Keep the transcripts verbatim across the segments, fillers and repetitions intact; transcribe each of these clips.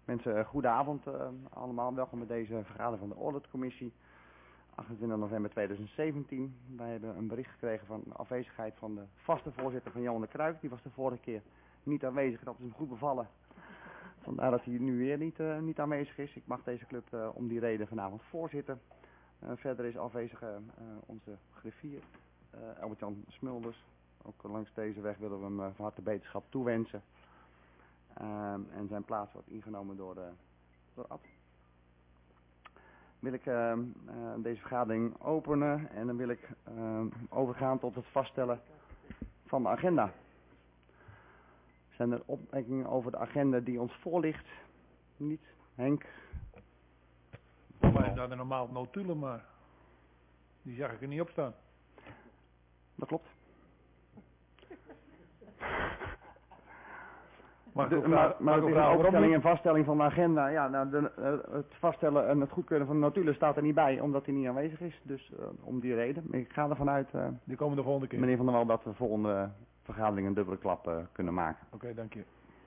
Mensen, uh, goedenavond uh, allemaal. Welkom bij deze vergadering van de auditcommissie. achtentwintig november tweeduizend zeventien. Wij hebben een bericht gekregen van de afwezigheid van de vaste voorzitter van Johan de Kruik. Die was de vorige keer niet aanwezig. Dat is hem goed bevallen. Vandaar dat hij nu weer niet, uh, niet aanwezig is. Ik mag deze club uh, om die reden vanavond voorzitten. Uh, verder is afwezig uh, onze griffier, uh, Albert-Jan Smulders. Ook langs deze weg willen we hem uh, van harte beterschap toewensen. Um, en zijn plaats wordt ingenomen door, uh, door Ad. Wil ik uh, uh, deze vergadering openen en dan wil ik uh, overgaan tot het vaststellen van de agenda. Zijn er opmerkingen over de agenda die ons voorligt? Niet? Henk? Voor mij staat er normaal notulen, maar die zag ik er niet op staan. Dat klopt. Mag De, ik maar maar het is een opstelling en niet? vaststelling van de agenda. Ja, nou, de, uh, het vaststellen en het goedkeuren van de notulen staat er niet bij, omdat hij niet aanwezig is. Dus uh, om die reden. Ik ga ervan uit, uh, Die komen de volgende keer. meneer Van der Wal, dat we volgende vergadering een dubbele klap uh, kunnen maken. Oké, okay, dank je.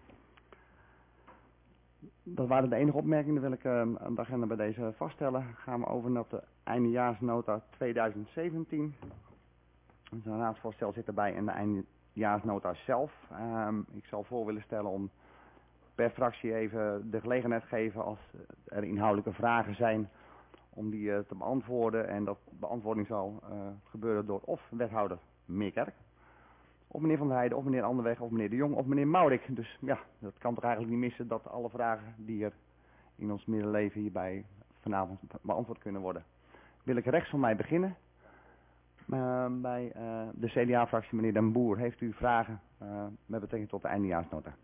Dat waren de enige opmerkingen. Dan wil ik uh, de agenda bij deze vaststellen. Gaan we over naar de eindejaarsnota tweeduizend zeventien. Een raadsvoorstel zit erbij en de eindejaarsnota zelf. Um, ik zal voor willen stellen om per fractie even de gelegenheid te geven als er inhoudelijke vragen zijn om die uh, te beantwoorden. En dat beantwoording zal uh, gebeuren door of wethouder Meerkerk, of meneer Van der Heijden, of meneer Anderweg, of meneer De Jong, of meneer Maurik. Dus ja, dat kan toch eigenlijk niet missen dat alle vragen die er in ons middenleven hierbij vanavond beantwoord kunnen worden. Wil ik rechts van mij beginnen. Uh, bij uh, de C D A-fractie, meneer Den Boer, heeft u vragen uh, met betrekking tot de eindejaarsnota?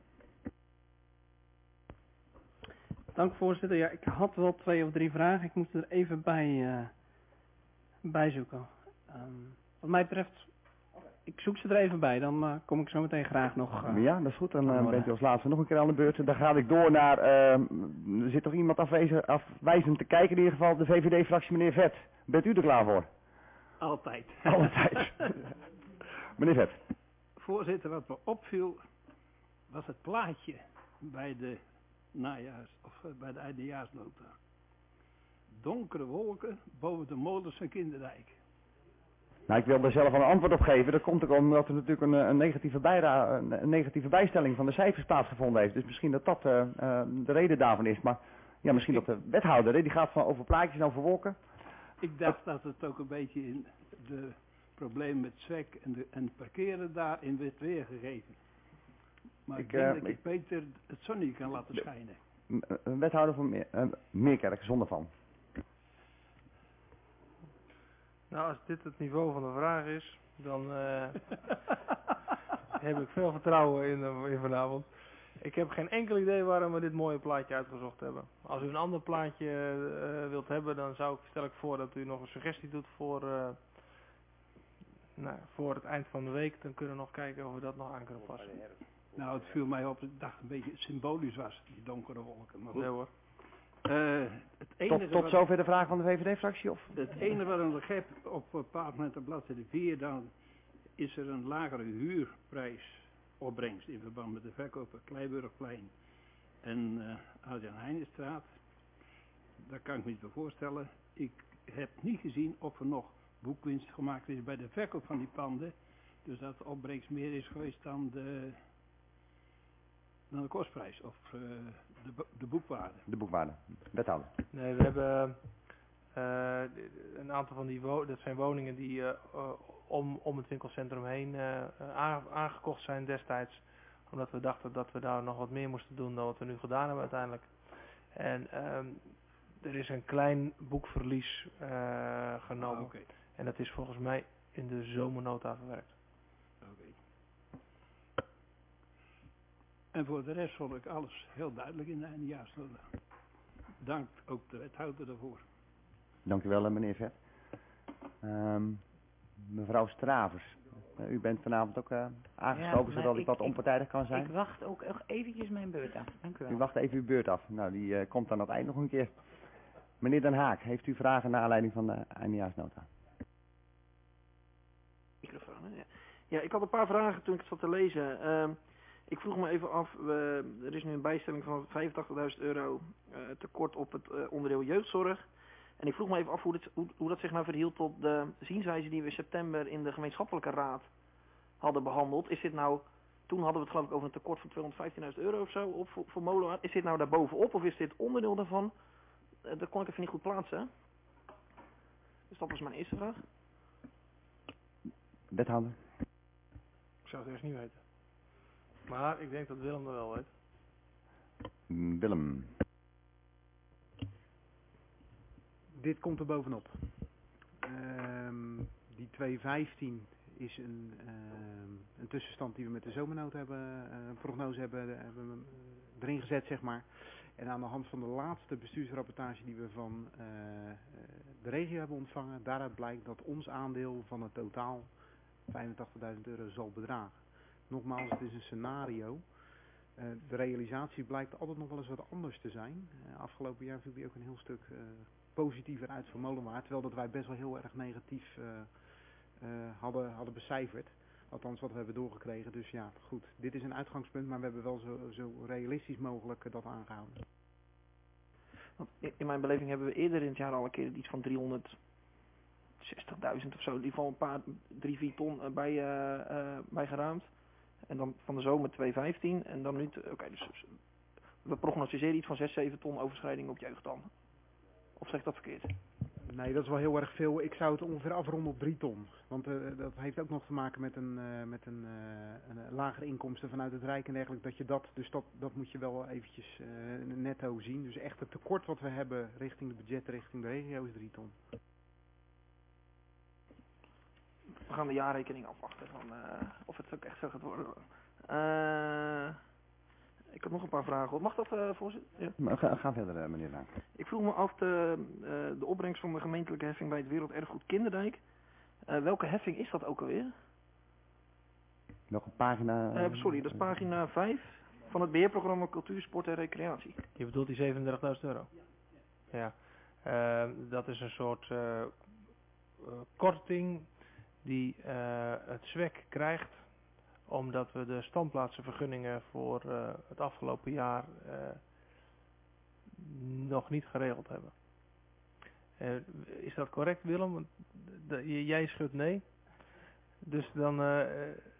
Dank voorzitter. Ja, ik had wel twee of drie vragen. Ik moest er even bij, uh, bij zoeken. Um, wat mij betreft, ik zoek ze er even bij. Dan uh, kom ik zo meteen graag nog... Uh, ja, dat is goed. Dan uh, bent u als laatste nog een keer aan de beurt. Dan ga ik door naar... Uh, er zit toch iemand afwezen, afwijzend te kijken. In ieder geval de V V D-fractie, meneer Vet. Bent u er klaar voor? Altijd. Altijd. Meneer Vet. Voorzitter, wat me opviel was het plaatje bij de najaars of uh, bij de eindejaarsnota. Donkere wolken boven de molens van Kinderdijk. Nou, ik wil er zelf een antwoord op geven. Dat komt ook omdat er natuurlijk een, een, negatieve, bijra, een negatieve bijstelling van de cijfers plaatsgevonden heeft. Dus misschien dat dat uh, uh, de reden daarvan is. Maar ja, misschien dat de wethouder, hè, die gaat van over plaatjes en over wolken. Ik dacht dat het ook een beetje in de problemen met zwek en, de, en parkeren daarin werd weergegeven. Maar ik, ik denk uh, dat ik, ik beter het zonnetje kan laten de, schijnen. Een wethouder van meer, uh, Meerkerk, zonder van. Nou, als dit het niveau van de vraag is, dan uh, heb ik veel vertrouwen in, uh, in vanavond. Ik heb geen enkel idee waarom we dit mooie plaatje uitgezocht hebben. Als u een ander plaatje uh, wilt hebben, dan zou ik, stel ik voor dat u nog een suggestie doet voor, uh, nou, voor het eind van de week. Dan kunnen we nog kijken of we dat nog aan kunnen passen. Nou, het viel mij op dat ik dacht een beetje symbolisch was, die donkere wolken. Maar goed. Nee hoor. Uh, het enige tot tot wat, zover de vraag van de V V D-fractie? Of? Het enige wat ik nog heb op een bepaald moment op bladzijde vier, dan is er een lagere huurprijs opbrengst in verband met de verkoop van Kleiburgplein en uh, Adriaan Heinestraat. Daar kan ik me niet meer voorstellen. Ik heb niet gezien of er nog boekwinst gemaakt is bij de verkoop van die panden. Dus dat de opbrengst meer is geweest dan de, dan de kostprijs of uh, de, de boekwaarde. De boekwaarde. Wethouder. Nee, we hebben uh, een aantal van die wo dat zijn woningen die uh, uh, om, om het winkelcentrum heen uh, aangekocht zijn destijds. Omdat we dachten dat we daar nog wat meer moesten doen dan wat we nu gedaan hebben uiteindelijk. En um, er is een klein boekverlies uh, genomen. Ah, okay. En dat is volgens mij in de zomernota verwerkt. Oké. Okay. En voor de rest vond ik alles heel duidelijk in de eindejaarsnota. Dank ook de wethouder daarvoor. Dank u wel, meneer Vet. Um, mevrouw Stravers, uh, u bent vanavond ook uh, aangeschoven, ja, zodat ik, ik wat onpartijdig kan zijn. Ik wacht ook nog eventjes mijn beurt af. Dank u wel. U wacht even uw beurt af. Nou, die uh, komt aan het eind nog een keer. Meneer Den Haak, heeft u vragen naar aanleiding van de eindejaarsnota? Microfoon, hè? Ja. Ja, ik had een paar vragen toen ik het zat te lezen. Uh, Ik vroeg me even af, we, er is nu een bijstelling van vijfentachtigduizend euro uh, tekort op het uh, onderdeel jeugdzorg. En ik vroeg me even af hoe, dit, hoe, hoe dat zich nou verhield tot de zienswijze die we in september in de gemeenschappelijke raad hadden behandeld. Is dit nou, toen hadden we het geloof ik over een tekort van tweehonderdvijftienduizend euro of zo op, voor, voor Molenaar. Is dit nou daarbovenop of is dit onderdeel daarvan? Uh, dat kon ik even niet goed plaatsen. Dus dat was mijn eerste vraag. Wethouder. Ik zou het eerst niet weten. Maar ik denk dat Willem dat wel weet. Willem. Dit komt er bovenop. Um, die tweehonderdvijftien is een, um, een tussenstand die we met de zomernood hebben, uh, een prognose hebben, hebben uh, erin gezet, zeg maar. En aan de hand van de laatste bestuursrapportage die we van uh, de regio hebben ontvangen, daaruit blijkt dat ons aandeel van het totaal vijfentachtigduizend euro zal bedragen. Nogmaals, het is een scenario. Uh, de realisatie blijkt altijd nog wel eens wat anders te zijn. Uh, afgelopen jaar viel die ook een heel stuk uh, positiever uit voor Molenaar, terwijl dat wij best wel heel erg negatief uh, uh, hadden, hadden becijferd. Althans wat we hebben doorgekregen. Dus ja, goed. Dit is een uitgangspunt, maar we hebben wel zo, zo realistisch mogelijk uh, dat aangehouden. Want in, in mijn beleving hebben we eerder in het jaar al een keer iets van driehonderdzestigduizend of zo. In ieder geval een paar, drie, vier ton uh, bij, uh, uh, bij geruimd. En dan van de zomer tweehonderdvijftien. En dan nu, oké, okay, dus we prognosticeren iets van zes, zeven ton overschrijding op jeugd dan. Of zeg ik dat verkeerd? Nee, dat is wel heel erg veel. Ik zou het ongeveer afronden op drie ton. Want uh, dat heeft ook nog te maken met een, uh, met een, uh, een lagere inkomsten vanuit het Rijk en dergelijke. Dat je dat, dus dat, dat moet je wel eventjes uh, netto zien. Dus echt het tekort wat we hebben richting de budgetten, richting de regio is drie ton. We gaan de jaarrekening afwachten van uh, of het ook echt zo gaat worden. Uh, ik had nog een paar vragen. Mag dat, uh, voorzitter? Ja. Maar ga, ga verder, uh, meneer Raak. Ik vroeg me af de, uh, de opbrengst van de gemeentelijke heffing bij het Werelderfgoed Kinderdijk. Uh, welke heffing is dat ook alweer? Welke pagina? Uh, sorry, dat is pagina vijf van het beheerprogramma Cultuur, Sport en Recreatie. Je bedoelt die zevenendertigduizend euro? Ja. ja. Uh, dat is een soort uh, uh, korting die uh, het Z W E C krijgt, omdat we de standplaatsenvergunningen voor uh, het afgelopen jaar uh, nog niet geregeld hebben. Uh, is dat correct, Willem? Want de, jij schudt nee. Dus dan... Uh, uh,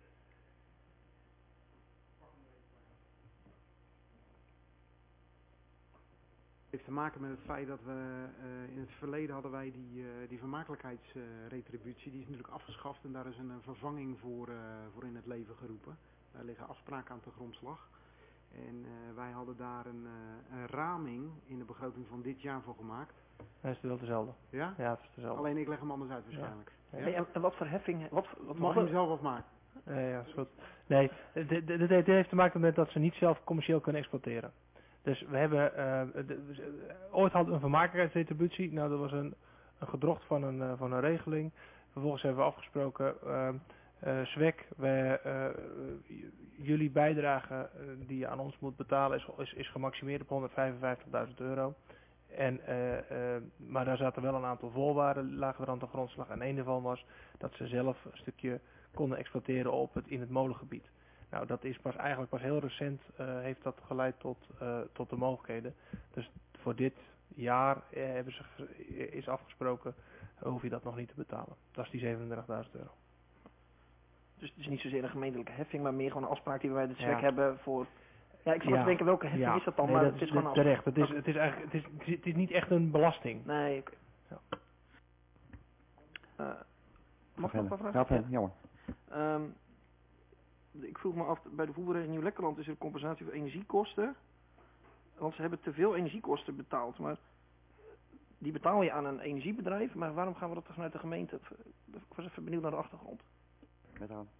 Het heeft te maken met het feit dat we uh, in het verleden hadden wij die, uh, die vermakelijkheidsretributie, uh, die is natuurlijk afgeschaft en daar is een uh, vervanging voor, uh, voor in het leven geroepen. Daar liggen afspraken aan ten grondslag. En uh, wij hadden daar een, uh, een raming in de begroting van dit jaar voor gemaakt. Hij is wel dezelfde. Ja? Ja, het is dezelfde. Alleen ik leg hem anders uit waarschijnlijk. Ja. Ja. Hey, en, en wat voor heffing? Wat, wat Mag je hem zelf afmaken? Uh, ja, is goed. Nee, dit, dit, dit heeft te maken met dat ze niet zelf commercieel kunnen exploiteren. Dus we hebben, uh, de, de, ooit hadden we een vermakelijkheidsretributie. Nou, dat was een, een gedrocht van een, uh, van een regeling. Vervolgens hebben we afgesproken, uh, uh, Z W E C, wij, uh, jullie bijdrage uh, die je aan ons moet betalen is, is, is gemaximeerd op honderdvijfenvijftigduizend euro. En, uh, uh, maar daar zaten wel een aantal voorwaarden, lagen er aan de grondslag. En een daarvan was dat ze zelf een stukje konden exploiteren op het, in het molengebied. Nou, dat is pas eigenlijk pas heel recent uh, heeft dat geleid tot, uh, tot de mogelijkheden. Dus voor dit jaar uh, hebben ze is afgesproken, uh, hoef je dat nog niet te betalen. Dat is die zevenendertigduizend euro. Dus het is niet zozeer een gemeentelijke heffing, maar meer gewoon een afspraak die we bij de Z W E C Ja. hebben voor... Ja, ik zat Ja. te denken, welke heffing Ja. is dat dan? Nee, maar dat het is is gewoon een terecht. Het is, afspraak. het is eigenlijk, het is, het is niet echt een belasting. Nee, oké. Ja. Uh, mag ik nog een paar vragen? Ja, verder. Ja hoor. Um, ik vroeg me af, bij de voetbalvereniging Nieuw-Lekkerland is er compensatie voor energiekosten. Want ze hebben te veel energiekosten betaald. Maar die betaal je aan een energiebedrijf, maar waarom gaan we dat vanuit de gemeente? Ik was even benieuwd naar de achtergrond. Met aan.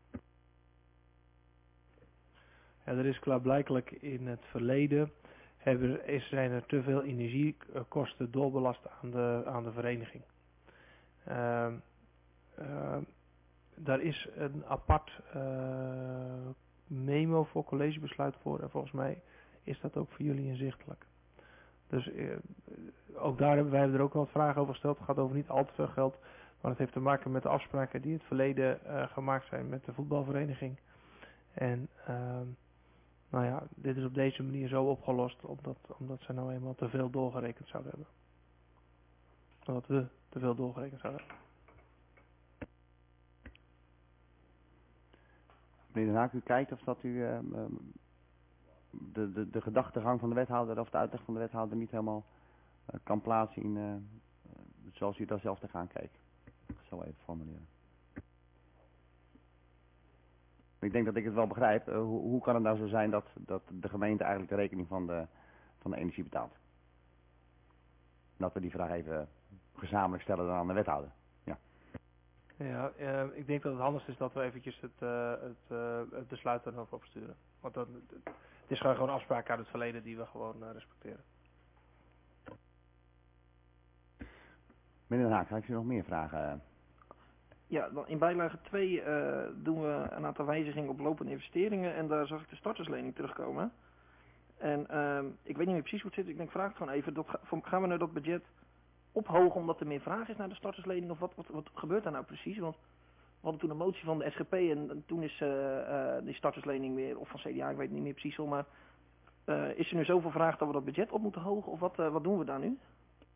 Ja, er is klaarblijkelijk in het verleden hebben, is, zijn er te veel energiekosten doorbelast aan de, aan de vereniging. Uh, uh, daar is een apart uh, memo voor collegebesluit voor en volgens mij is dat ook voor jullie inzichtelijk. Dus uh, ook daar hebben wij hebben er ook wel wat vragen over gesteld. Het gaat over niet al te veel geld, maar het heeft te maken met de afspraken die in het verleden uh, gemaakt zijn met de voetbalvereniging. En uh, nou ja, dit is op deze manier zo opgelost omdat, omdat ze nou eenmaal te veel doorgerekend zouden hebben. Omdat we te veel doorgerekend zouden hebben. Meneer Den Haak, u kijkt of dat u uh, de, de, de gedachtegang van de wethouder of de uitleg van de wethouder niet helemaal uh, kan plaatsen in, uh, zoals u daar zelf tegenaan kijkt. Ik zal even formuleren. Ik denk dat ik het wel begrijp. Uh, hoe, hoe kan het nou zo zijn dat, dat de gemeente eigenlijk de rekening van de, van de energie betaalt? Dat we die vraag even gezamenlijk stellen dan aan de wethouder. Ja, ja uh, ik denk dat het handigst is dat we eventjes het, uh, het, uh, het besluit er nog opsturen. Want dat, het is gewoon, gewoon afspraken uit het verleden die we gewoon uh, respecteren. Meneer Den Haak, ga ik u nog meer vragen? Ja, dan in bijlage twee uh, doen we een aantal wijzigingen op lopende investeringen en daar zag ik de starterslening terugkomen. En uh, ik weet niet meer precies hoe het zit, ik denk vraag het gewoon even, dat, gaan we nou dat budget ophogen omdat er meer vraag is naar de starterslening of wat, wat, wat gebeurt daar nou precies? Want we hadden toen een motie van de S G P en, en toen is uh, uh, die starterslening weer, of van C D A, ik weet niet meer precies wel, maar uh, is er nu zoveel vraag dat we dat budget op moeten hogen of wat, uh, wat doen we daar nu?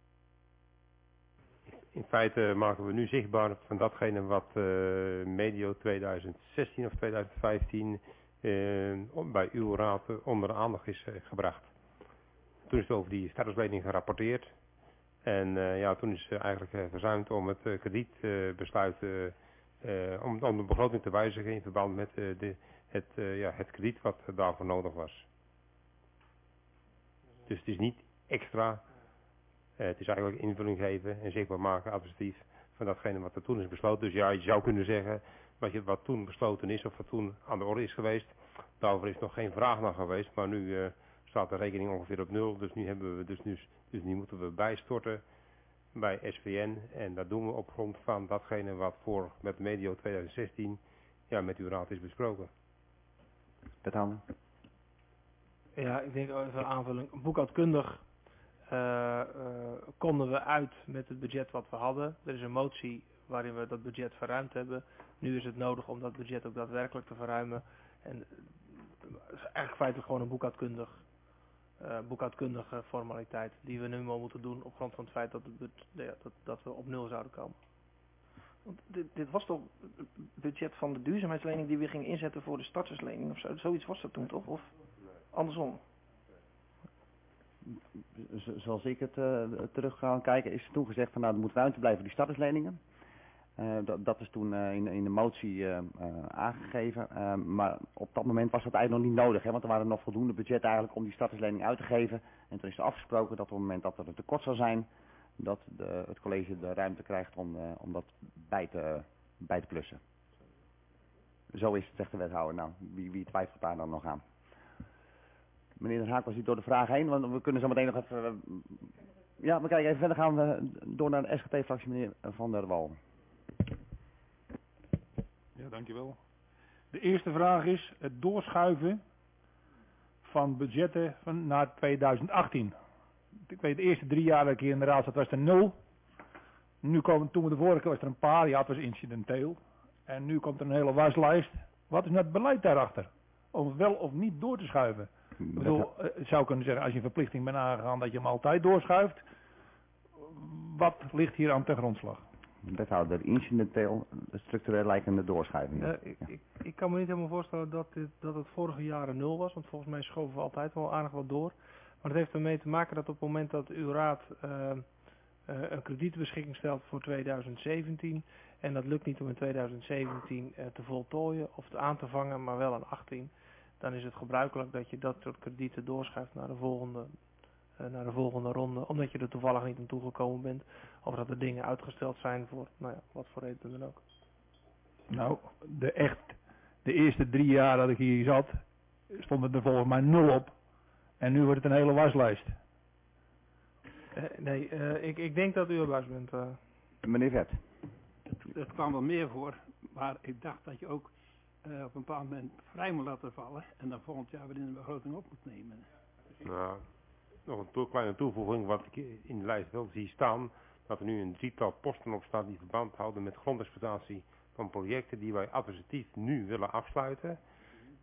In feite maken we nu zichtbaar van datgene wat uh, medio tweeduizend zestien of tweeduizend vijftien uh, bij uw raad onder de aandacht is uh, gebracht. Toen is het over die starterslening gerapporteerd. En uh, ja, toen is uh, eigenlijk uh, verzuimd om het uh, kredietbesluit, uh, uh, om, om de begroting te wijzigen in verband met uh, de, het, uh, ja, het krediet wat daarvoor nodig was. Dus het is niet extra. Uh, het is eigenlijk invulling geven en zichtbaar maken administratief van datgene wat er toen is besloten. Dus ja, je zou kunnen zeggen wat, je, wat toen besloten is of wat toen aan de orde is geweest. Daarover is nog geen vraag naar geweest, maar nu uh, staat de rekening ongeveer op nul. Dus nu, hebben we, dus, nu, dus nu moeten we bijstorten bij S V N. En dat doen we op grond van datgene wat voor met medio tweeduizend zestien ja, met uw raad is besproken. Wethouder? Ja, ik denk even aanvulling. Boekhoudkundig Uh, uh, konden we uit met het budget wat we hadden. Er is een motie waarin we dat budget verruimd hebben. Nu is het nodig om dat budget ook daadwerkelijk te verruimen. En uh, het is eigenlijk feitelijk gewoon een boekhoudkundig, uh, boekhoudkundige formaliteit die we nu maar moeten doen op grond van het feit dat, het, ja, dat, dat we op nul zouden komen. Want dit, dit was toch het budget van de duurzaamheidslening die we gingen inzetten voor de starterslening of zo? Zoiets was dat toen toch? Of andersom? Zoals ik het uh, terug ga kijken, is er toen gezegd van nou, er moet ruimte blijven voor die startersleningen. Uh, dat, dat is toen uh, in, in de motie uh, uh, aangegeven. Uh, maar op dat moment was dat eigenlijk nog niet nodig, hè, want er waren nog voldoende budget eigenlijk om die starterslening uit te geven. En toen is er afgesproken dat op het moment dat er een tekort zou zijn, dat de, het college de ruimte krijgt om, uh, om dat bij te, bij te plussen. Zo is het, zegt de wethouder. Nou, wie, wie twijfelt daar dan nog aan? Meneer Den Haak, was u door de vraag heen, want we kunnen zo meteen nog even... Uh, ja, we kijken even verder, gaan we door naar de S G P-fractie, meneer Van der Wal. Ja, dankjewel. De eerste vraag is het doorschuiven van budgetten van naar tweeduizend achttien. Ik weet, de eerste drie jaar dat ik hier in de raad zat, was er nul. Nu komen, toen we de vorige keer was er een paar, ja, het was incidenteel. En nu komt er een hele waslijst. Wat is nou het beleid daarachter? Om het wel of niet door te schuiven? Ik bedoel, het zou kunnen zeggen, als je een verplichting bent aangegaan, dat je hem altijd doorschuift. Wat ligt hier aan ten grondslag? Wethouder, incidenteel, structureel lijkende doorschuiving. Uh, ik, ik, ik kan me niet helemaal voorstellen dat, dit, dat het vorige jaren nul was, want volgens mij schoven we altijd wel aardig wat door. Maar het heeft ermee te maken dat op het moment dat uw raad uh, uh, een kredietbeschikking stelt voor tweeduizend zeventien... en dat lukt niet om in tweeduizend zeventien uh, te voltooien of te aan te vangen, maar wel in achttien... dan is het gebruikelijk dat je dat soort kredieten doorschuift naar de volgende, uh, naar de volgende ronde. Omdat je er toevallig niet aan toegekomen bent. Of dat er dingen uitgesteld zijn voor, nou ja, wat voor reden dan ook. Nou, de echt, de eerste drie jaar dat ik hier zat, stond er volgens mij nul op. En nu wordt het een hele waslijst. Uh, nee, uh, ik, ik denk dat u erbij bent. Uh. Meneer Vet. Het, het kwam wel meer voor, maar ik dacht dat je ook Uh, op een bepaald moment vrij moet laten vallen en dan volgend jaar weer in de begroting op moet nemen. Nou, nog een to kleine toevoeging wat ik in de lijst wel zie staan, dat er nu een drietal posten op staan die verband houden met grondexploitatie van projecten die wij administratief nu willen afsluiten.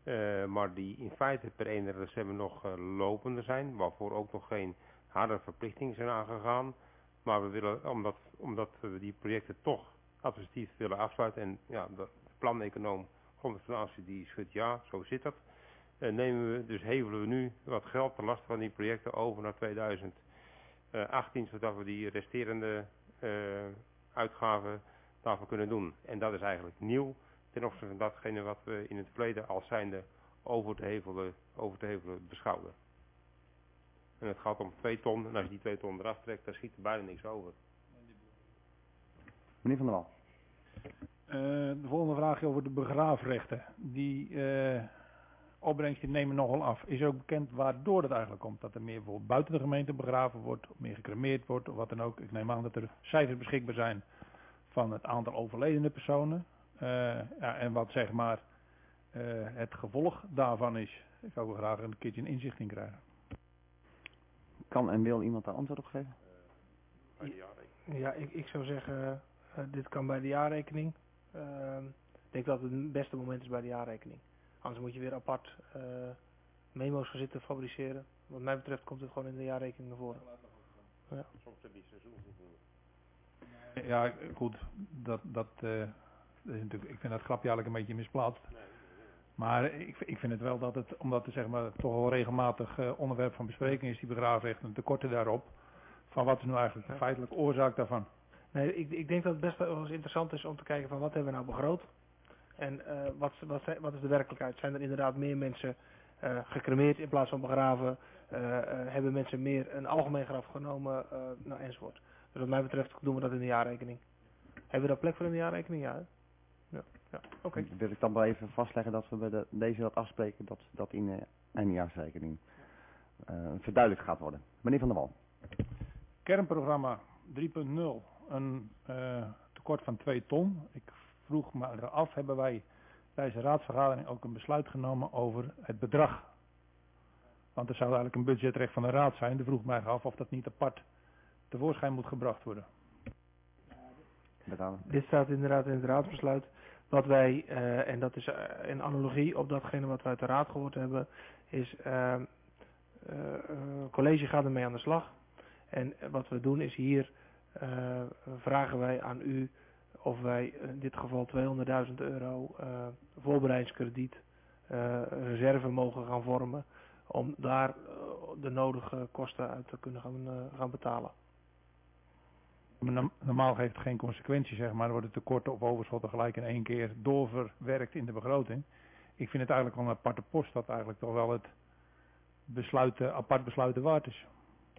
Uh, maar die in feite per eenendertig december nog uh, lopende zijn, waarvoor ook nog geen harde verplichtingen zijn aangegaan. Maar we willen, omdat, omdat we die projecten toch administratief willen afsluiten en ja, de planeconoom Grond en Financiën die schudt ja, zo zit dat. Uh, nemen we, dus hevelen we nu wat geld ten laste van die projecten over naar tweeduizend achttien, zodat we die resterende uh, uitgaven daarvoor kunnen doen. En dat is eigenlijk nieuw ten opzichte van datgene wat we in het verleden als zijnde over te hevelen, over te hevelen beschouwden. En het gaat om twee ton, en als je die twee ton eraf trekt, dan schiet er bijna niks over. Meneer Van der Wal. Uh, de volgende vraag over de begraafrechten. Die uh, opbrengsten nemen nogal af. Is ook bekend waardoor het eigenlijk komt? Dat er meer bijvoorbeeld buiten de gemeente begraven wordt, of meer gecremeerd wordt, of wat dan ook. Ik neem aan dat er cijfers beschikbaar zijn van het aantal overledene personen. Uh, ja, en wat zeg maar uh, het gevolg daarvan is. Ik zou er graag een keertje een inzicht in krijgen. Kan en wil iemand daar antwoord op geven? Uh, ja, ik, ik zou zeggen, uh, dit kan bij de jaarrekening. Uh, ik denk dat het het beste moment is bij de jaarrekening. Anders moet je weer apart uh, memo's gaan zitten fabriceren. Wat mij betreft komt het gewoon in de jaarrekening naar voren. Ja. Soms heb je seizoensniveau. Ja, goed. Dat, dat, uh, dat is natuurlijk, ik vind dat grapje eigenlijk een beetje misplaatst. Maar ik, ik vind het wel dat het, omdat het zeg maar toch wel regelmatig uh, onderwerp van bespreking is, die begraafrechten, tekorten daarop. Van wat is nu eigenlijk de feitelijke oorzaak daarvan? Nee, ik, ik denk dat het best wel eens interessant is om te kijken van wat hebben we nou begroot. En uh, wat, wat, wat is de werkelijkheid? Zijn er inderdaad meer mensen uh, gecremeerd in plaats van begraven? Uh, uh, hebben mensen meer een algemeen graf genomen? Uh, nou, enzovoort. Dus wat mij betreft doen we dat in de jaarrekening. Hebben we daar plek voor in de jaarrekening? Ja. Ja, ja. Oké. Okay. Wil ik dan wel even vastleggen dat we bij de, deze dat afspreken dat dat in de eindejaarsrekening uh, verduidelijkt gaat worden. Meneer Van der Wal. Kernprogramma drie punt nul, een uh, tekort van twee ton. Ik vroeg me af, hebben wij bij deze raadsvergadering ook een besluit genomen over het bedrag? Want er zou eigenlijk een budgetrecht van de raad zijn. Toen vroeg ik mij af of dat niet apart tevoorschijn moet gebracht worden. Betalen. Dit staat inderdaad in het raadsbesluit. Wat wij, uh, en dat is uh, in analogie op datgene wat we uit de raad gehoord hebben, is uh, uh, uh, college gaat ermee aan de slag. En wat we doen is hier uh, vragen wij aan u of wij in dit geval tweehonderdduizend euro uh, voorbereidingskrediet uh, reserve mogen gaan vormen om daar uh, de nodige kosten uit te kunnen gaan, uh, gaan betalen. Normaal geeft het geen consequentie, zeg maar. Er worden tekorten of overschotten gelijk in één keer doorverwerkt in de begroting. Ik vind het eigenlijk wel een aparte post dat eigenlijk toch wel het besluiten, apart besluiten waard is.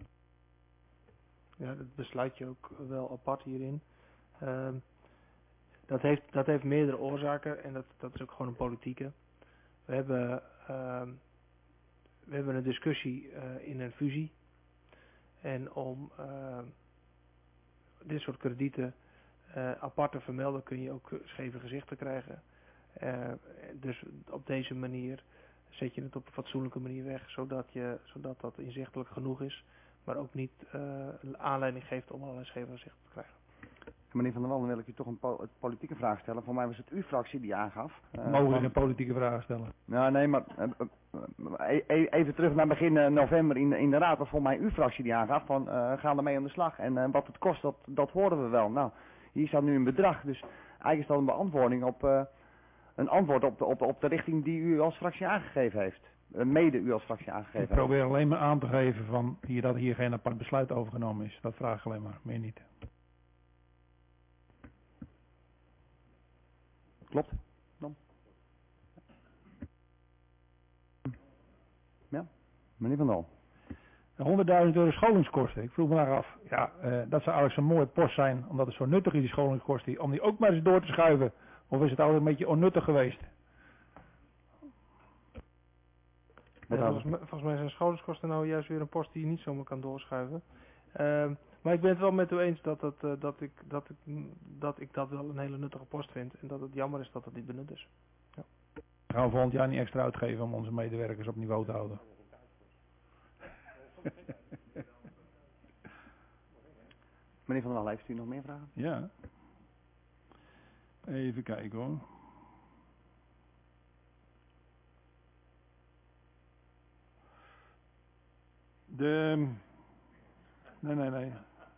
Ja, dat besluit je ook wel apart hierin. Uh, dat, heeft, dat heeft meerdere oorzaken en dat, dat is ook gewoon een politieke. We hebben, uh, we hebben een discussie uh, in een fusie. En om uh, dit soort kredieten uh, apart te vermelden kun je ook scheve gezichten krijgen. Uh, dus op deze manier zet je het op een fatsoenlijke manier weg, zodat, je, zodat dat inzichtelijk genoeg is. Maar ook niet uh, aanleiding geeft om allerlei scheve gezichten te krijgen. Meneer Van der Wal, dan wil ik u toch een po politieke vraag stellen. Voor mij was het uw fractie die aangaf. Uh, Mogen we een politieke vraag stellen? Nou, nee, maar uh, uh, uh, even terug naar begin uh, november in, in de raad was volgens mij uw fractie die aangaf van uh, ga ermee aan de slag. En uh, wat het kost, dat, dat hoorden we wel. Nou, hier staat nu een bedrag. Dus eigenlijk is dat een beantwoording op, uh, een antwoord op de, op, op de richting die u als fractie aangegeven heeft. Uh, mede u als fractie aangegeven heeft. Ik probeer alleen maar aan te geven van hier, dat hier geen apart besluit overgenomen is. Dat vraag ik alleen maar, meer niet. Klopt. Dan. Ja, meneer Van Dal. honderdduizend euro scholingskosten. Ik vroeg me daar af. Ja, uh, dat zou eigenlijk zo'n mooie post zijn, omdat het zo nuttig is, die scholingskosten, om die ook maar eens door te schuiven. Of is het altijd een beetje onnuttig geweest? Ja, volgens, mij, volgens mij zijn scholingskosten nou juist weer een post die je niet zomaar kan doorschuiven. Uh, maar ik ben het wel met u eens dat, het, uh, dat, ik, dat, ik, dat ik dat wel een hele nuttige post vind. En dat het jammer is dat het niet benut is. Ja. We gaan volgend jaar niet extra uitgeven om onze medewerkers op niveau te houden. Meneer Van der Wal, heeft u nog meer vragen? Ja. Even kijken hoor. De... Nee, nee, nee.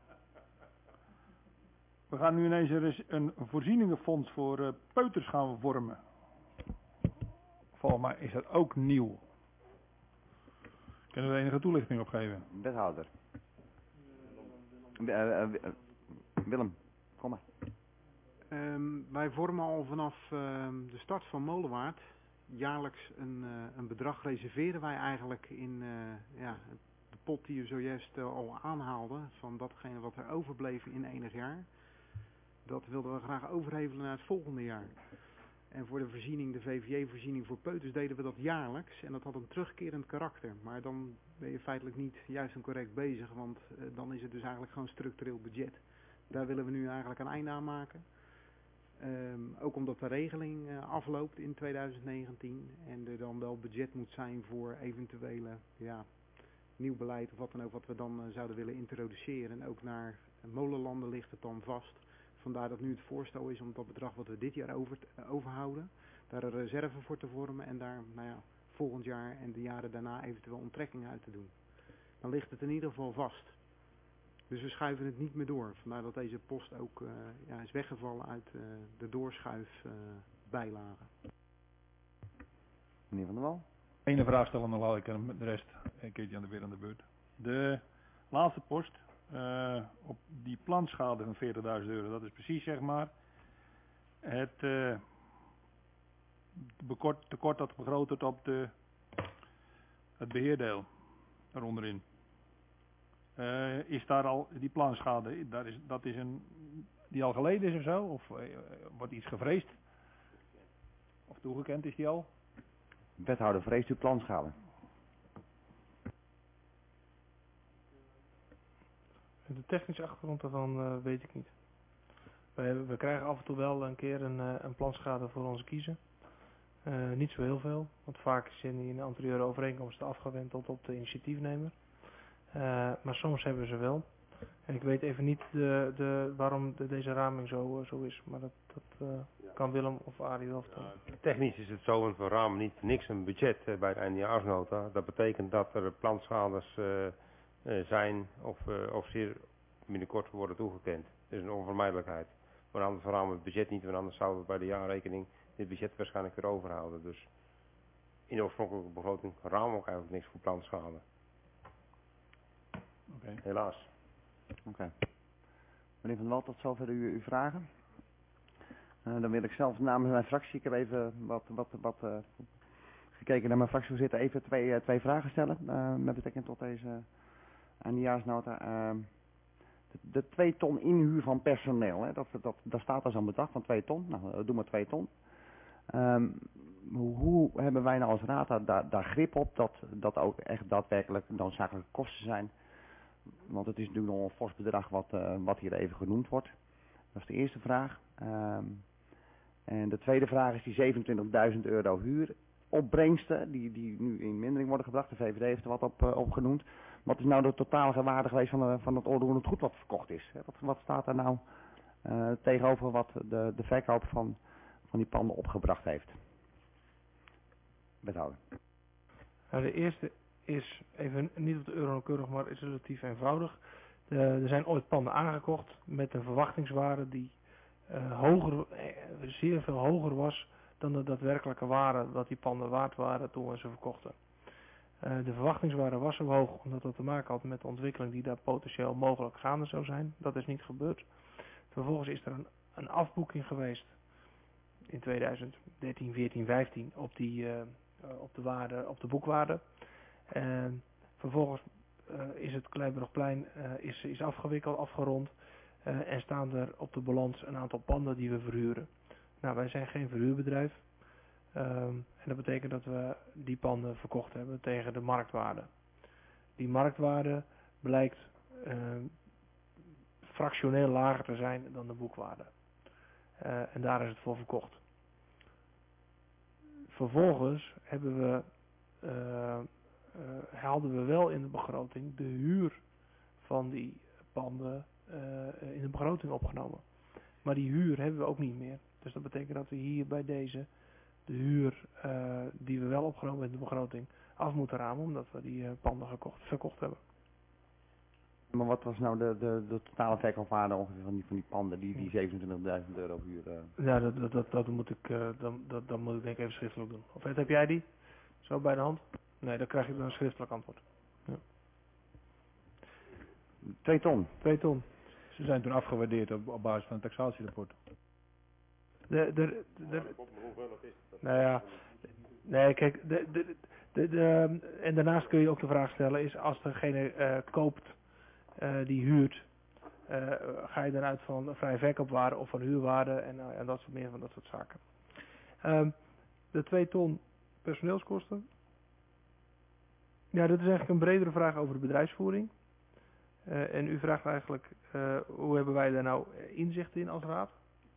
We gaan nu ineens er is een voorzieningenfonds voor uh, peuters gaan we vormen. Volgens mij is dat ook nieuw. Kunnen we er enige toelichting op geven? Wethouder. Uh, uh, Willem, kom maar. Um, wij vormen al vanaf uh, de start van Molenwaard jaarlijks een, uh, een bedrag reserveren wij eigenlijk in uh, ja, de pot die u zojuist uh, al aanhaalde, van datgene wat er overbleef in enig jaar. Dat wilden we graag overhevelen naar het volgende jaar. En voor de voorziening, de V V J-voorziening voor peuters, deden we dat jaarlijks. En dat had een terugkerend karakter. Maar dan ben je feitelijk niet juist en correct bezig, want uh, dan is het dus eigenlijk gewoon structureel budget. Daar willen we nu eigenlijk een einde aan maken. Um, ook omdat de regeling uh, afloopt in twintig negentien en er dan wel budget moet zijn voor eventuele ja, nieuw beleid of wat dan ook wat we dan uh, zouden willen introduceren. En ook naar uh, molenlanden ligt het dan vast. Vandaar dat nu het voorstel is om dat bedrag wat we dit jaar over, uh, overhouden, daar een reserve voor te vormen en daar nou ja, volgend jaar en de jaren daarna eventueel onttrekkingen uit te doen. Dan ligt het in ieder geval vast. Dus we schuiven het niet meer door. Vandaar dat deze post ook uh, ja, is weggevallen uit uh, de doorschuifbijlagen. Uh, Meneer Van der Wal. Eén vraag stellen, dan laat ik hem de rest een keertje aan de weer aan de beurt. De laatste post uh, op die planschade van veertigduizend euro, dat is precies zeg maar het uh, bekort, tekort dat begroot wordt op de, het beheerdeel eronderin. Uh, is daar al die planschade, daar is, dat is een die al geleden is of zo? Of uh, wordt iets gevreesd? Of toegekend is die al? Wethouder, vreest u planschade? De technische achtergrond daarvan uh, weet ik niet. We, we krijgen af en toe wel een keer een, uh, een planschade voor onze kiezen. Uh, niet zo heel veel, want vaak zijn die in de anterieure overeenkomsten afgewenteld op de initiatiefnemer. Uh, maar soms hebben ze wel. En ik weet even niet de, de, waarom de, deze raming zo, uh, zo is. Maar dat, dat uh, ja. kan Willem of Arie wel vertellen. Ja, technisch is het zo, want we ramen niet niks een budget uh, bij de eindejaarsnota. Dat betekent dat er planschades uh, uh, zijn of, uh, of zeer binnenkort worden toegekend. Dat is een onvermijdelijkheid. Maar anders ramen we het budget niet, want anders zouden we bij de jaarrekening dit budget waarschijnlijk weer overhouden. Dus in de oorspronkelijke begroting ramen we ook eigenlijk niks voor planschade. Okay. Helaas. Oké. Okay. Meneer Van der Wal, tot zover uw, uw vragen. Uh, dan wil ik zelf namens mijn fractie, ik heb even wat, wat, wat uh, gekeken naar mijn fractievoorzitter, even twee, uh, twee vragen stellen uh, met betrekking tot deze eindejaarsnota. Uh, de, de twee ton inhuur van personeel, hè, dat, dat, daar staat dus een bedrag van twee ton. Nou, uh, doe maar twee ton. Um, hoe, hoe hebben wij nou als raad daar, daar grip op dat dat ook echt daadwerkelijk noodzakelijke kosten zijn? Want het is natuurlijk nog een fors bedrag wat, uh, wat hier even genoemd wordt. Dat is de eerste vraag. Um, en de tweede vraag is die zevenentwintigduizend euro huuropbrengsten die, die nu in mindering worden gebracht. De V V D heeft er wat op, uh, op genoemd. Wat is nou de totale waarde geweest van, de, van het onroerend goed wat verkocht is? Wat, wat staat er nou uh, tegenover wat de, de verkoop van, van die panden opgebracht heeft? Wethouder. Nou, de eerste is even niet op de euro nauwkeurig, maar is relatief eenvoudig. De, er zijn ooit panden aangekocht met een verwachtingswaarde die uh, hoger, uh, zeer veel hoger was dan de daadwerkelijke waarde dat die panden waard waren toen we ze verkochten. Uh, de verwachtingswaarde was zo hoog omdat dat te maken had met de ontwikkeling die daar potentieel mogelijk gaande zou zijn. Dat is niet gebeurd. Vervolgens is er een, een afboeking geweest in tweeduizend dertien, veertien, vijftien op, die, uh, op, de, waarde, op de boekwaarde. Uh, vervolgens uh, is het Kleiburgplein uh, is, is afgewikkeld, afgerond uh, en staan er op de balans een aantal panden die we verhuren. Nou, wij zijn geen verhuurbedrijf um, en dat betekent dat we die panden verkocht hebben tegen de marktwaarde. Die marktwaarde blijkt uh, fractioneel lager te zijn dan de boekwaarde. Uh, en daar is het voor verkocht. Vervolgens hebben we uh, Uh, haalden we wel in de begroting de huur van die panden uh, in de begroting opgenomen. Maar die huur hebben we ook niet meer. Dus dat betekent dat we hier bij deze de huur uh, die we wel opgenomen hebben in de begroting af moeten ramen, omdat we die uh, panden gekocht, verkocht hebben. Maar wat was nou de, de, de totale verkoopwaarde ongeveer van die, van die panden, die, die zevenentwintigduizend euro huur? Uh... Ja, dat, dat, dat, dat moet ik, uh, dan, dat, dat moet ik denk ik even schriftelijk doen. Of Ed, heb jij die? Zo bij de hand? Nee, dan krijg je dan een schriftelijk antwoord. Ja. Twee ton. Twee ton. Ze zijn toen afgewaardeerd op, op basis van het taxatierapport. De, de, de, de, nou ja, nee, kijk, de, de, de, de, en daarnaast kun je ook de vraag stellen, is als degene uh, koopt uh, die huurt, uh, ga je dan uit van vrije verkoopwaarde of van huurwaarde en, uh, en dat soort meer van dat soort zaken. Um, de twee ton personeelskosten. Ja, dat is eigenlijk een bredere vraag over de bedrijfsvoering. Uh, en u vraagt eigenlijk, uh, hoe hebben wij daar nou inzicht in als raad?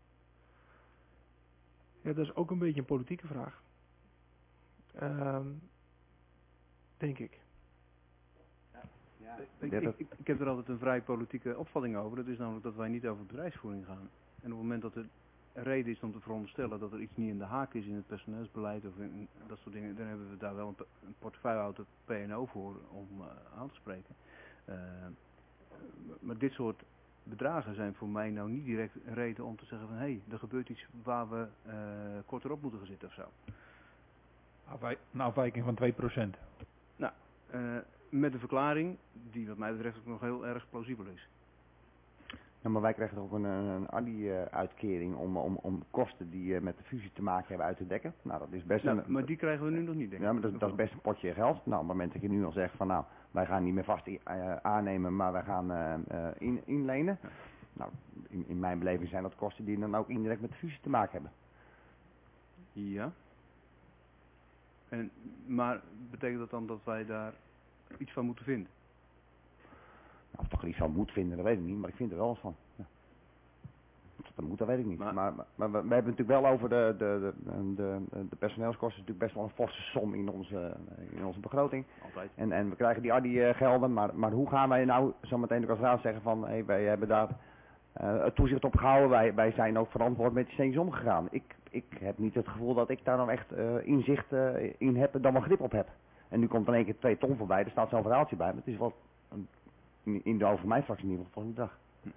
Ja, dat is ook een beetje een politieke vraag. Um, denk ik. Ja, ik, ik, ik, ik heb er altijd een vrij politieke opvatting over. Dat is namelijk dat wij niet over bedrijfsvoering gaan. En op het moment dat er een reden is om te veronderstellen dat er iets niet in de haak is in het personeelsbeleid of in dat soort dingen, dan hebben we daar wel een, een portefeuillehouder P en O voor om uh, aan te spreken. Uh, maar dit soort bedragen zijn voor mij nou niet direct een reden om te zeggen van hé, hey, er gebeurt iets waar we uh, korter op moeten gaan zitten of zo. Een afwijking van twee procent. Nou, uh, met een verklaring die wat mij betreft ook nog heel erg plausibel is. Ja, maar wij krijgen ook een, een A D I-uitkering om, om, om kosten die met de fusie te maken hebben uit te dekken. Nou, dat is best nou, een... Maar die krijgen we nu nog niet, denk ik. Ja, maar dat, dat is best een potje geld. Nou, op het moment dat je nu al zegt van nou, wij gaan niet meer vast uh, aannemen, maar wij gaan uh, uh, in, inlenen. Ja. Nou, in, in mijn beleving zijn dat kosten die dan ook indirect met de fusie te maken hebben. Ja. En, maar betekent dat dan dat wij daar iets van moeten vinden? Nou, of toch iets van moet vinden, dat weet ik niet, maar ik vind er wel eens van. Ja. Dat moet, dat weet ik niet. Maar, maar, maar, maar we, we hebben het natuurlijk wel over de, de, de, de, de personeelskosten, natuurlijk best wel een forse som in onze, in onze begroting. Altijd. En, en we krijgen die A D I-gelden, maar, maar hoe gaan wij nou zometeen ook als raad zeggen van, hey, wij hebben daar uh, het toezicht op gehouden, wij, wij zijn ook verantwoord met die steentjes omgegaan. Ik, ik heb niet het gevoel dat ik daar dan echt uh, inzicht uh, in heb en dan wel grip op heb. En nu komt er in één keer twee ton voorbij, er staat zo'n verhaaltje bij, maar het is wel een, in de over mijn fractie in ieder geval een dag.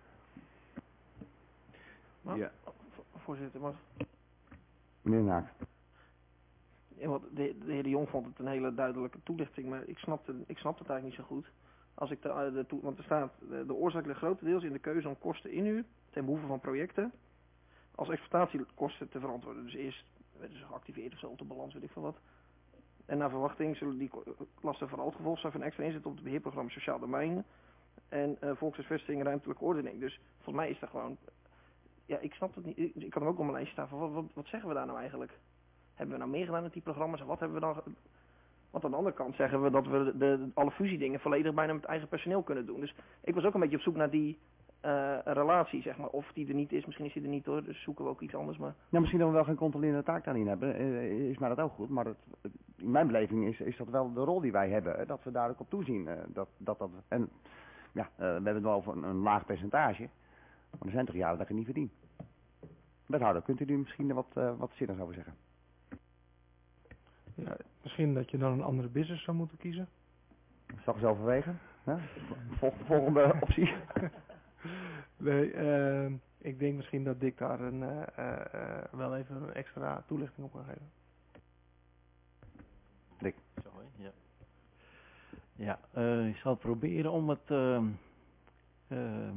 Maar, ja. Voorzitter, maar... Meneer Naak. Ja, want de, de heer De Jong vond het een hele duidelijke toelichting, maar ik snap het, ik snap het eigenlijk niet zo goed. Als ik de, de toe, want er staat, de, de oorzaak ligt grotendeels in de keuze om kosten inhuur ten behoeve van projecten als exploitatiekosten te verantwoorden. Dus eerst werden ze geactiveerd of zo op de balans, weet ik veel wat. En naar verwachting zullen die lasten vooral het gevolg zijn van extra inzet op het beheerprogramma Sociaal Domein en uh, volkshuisvesting en ruimtelijke ordening. Dus volgens mij is dat gewoon... Ja, ik snap het niet. Ik, ik had hem ook op mijn lijst staan van wat, wat, wat zeggen we daar nou eigenlijk? Hebben we nou meer gedaan met die programma's en wat hebben we dan... Want aan de andere kant zeggen we dat we de, de, alle fusiedingen volledig bijna met eigen personeel kunnen doen. Dus ik was ook een beetje op zoek naar die uh, relatie, zeg maar. Of die er niet is, misschien is die er niet hoor, dus zoeken we ook iets anders. Maar... Ja, misschien dat we wel geen controlerende taak daarin hebben, uh, is mij dat ook goed. Maar het, in mijn beleving is, is dat wel de rol die wij hebben, hè, dat we daar ook op toezien. Uh, dat, dat, dat, en ja, uh, we hebben het wel over een, een laag percentage. Maar er zijn toch jaren dat ik het niet verdien. Wethouder, kunt u er misschien wat, uh, wat zinnigs over zeggen? Ja, misschien dat je dan een andere business zou moeten kiezen. Zal ik eens overwegen? Ja? Vol, volgende optie. Nee, uh, ik denk misschien dat Dick daar een, uh, uh, wel even een extra toelichting op kan geven. Dick. Zo, ja. Ja, uh, ik zal proberen om het... Uh, uh,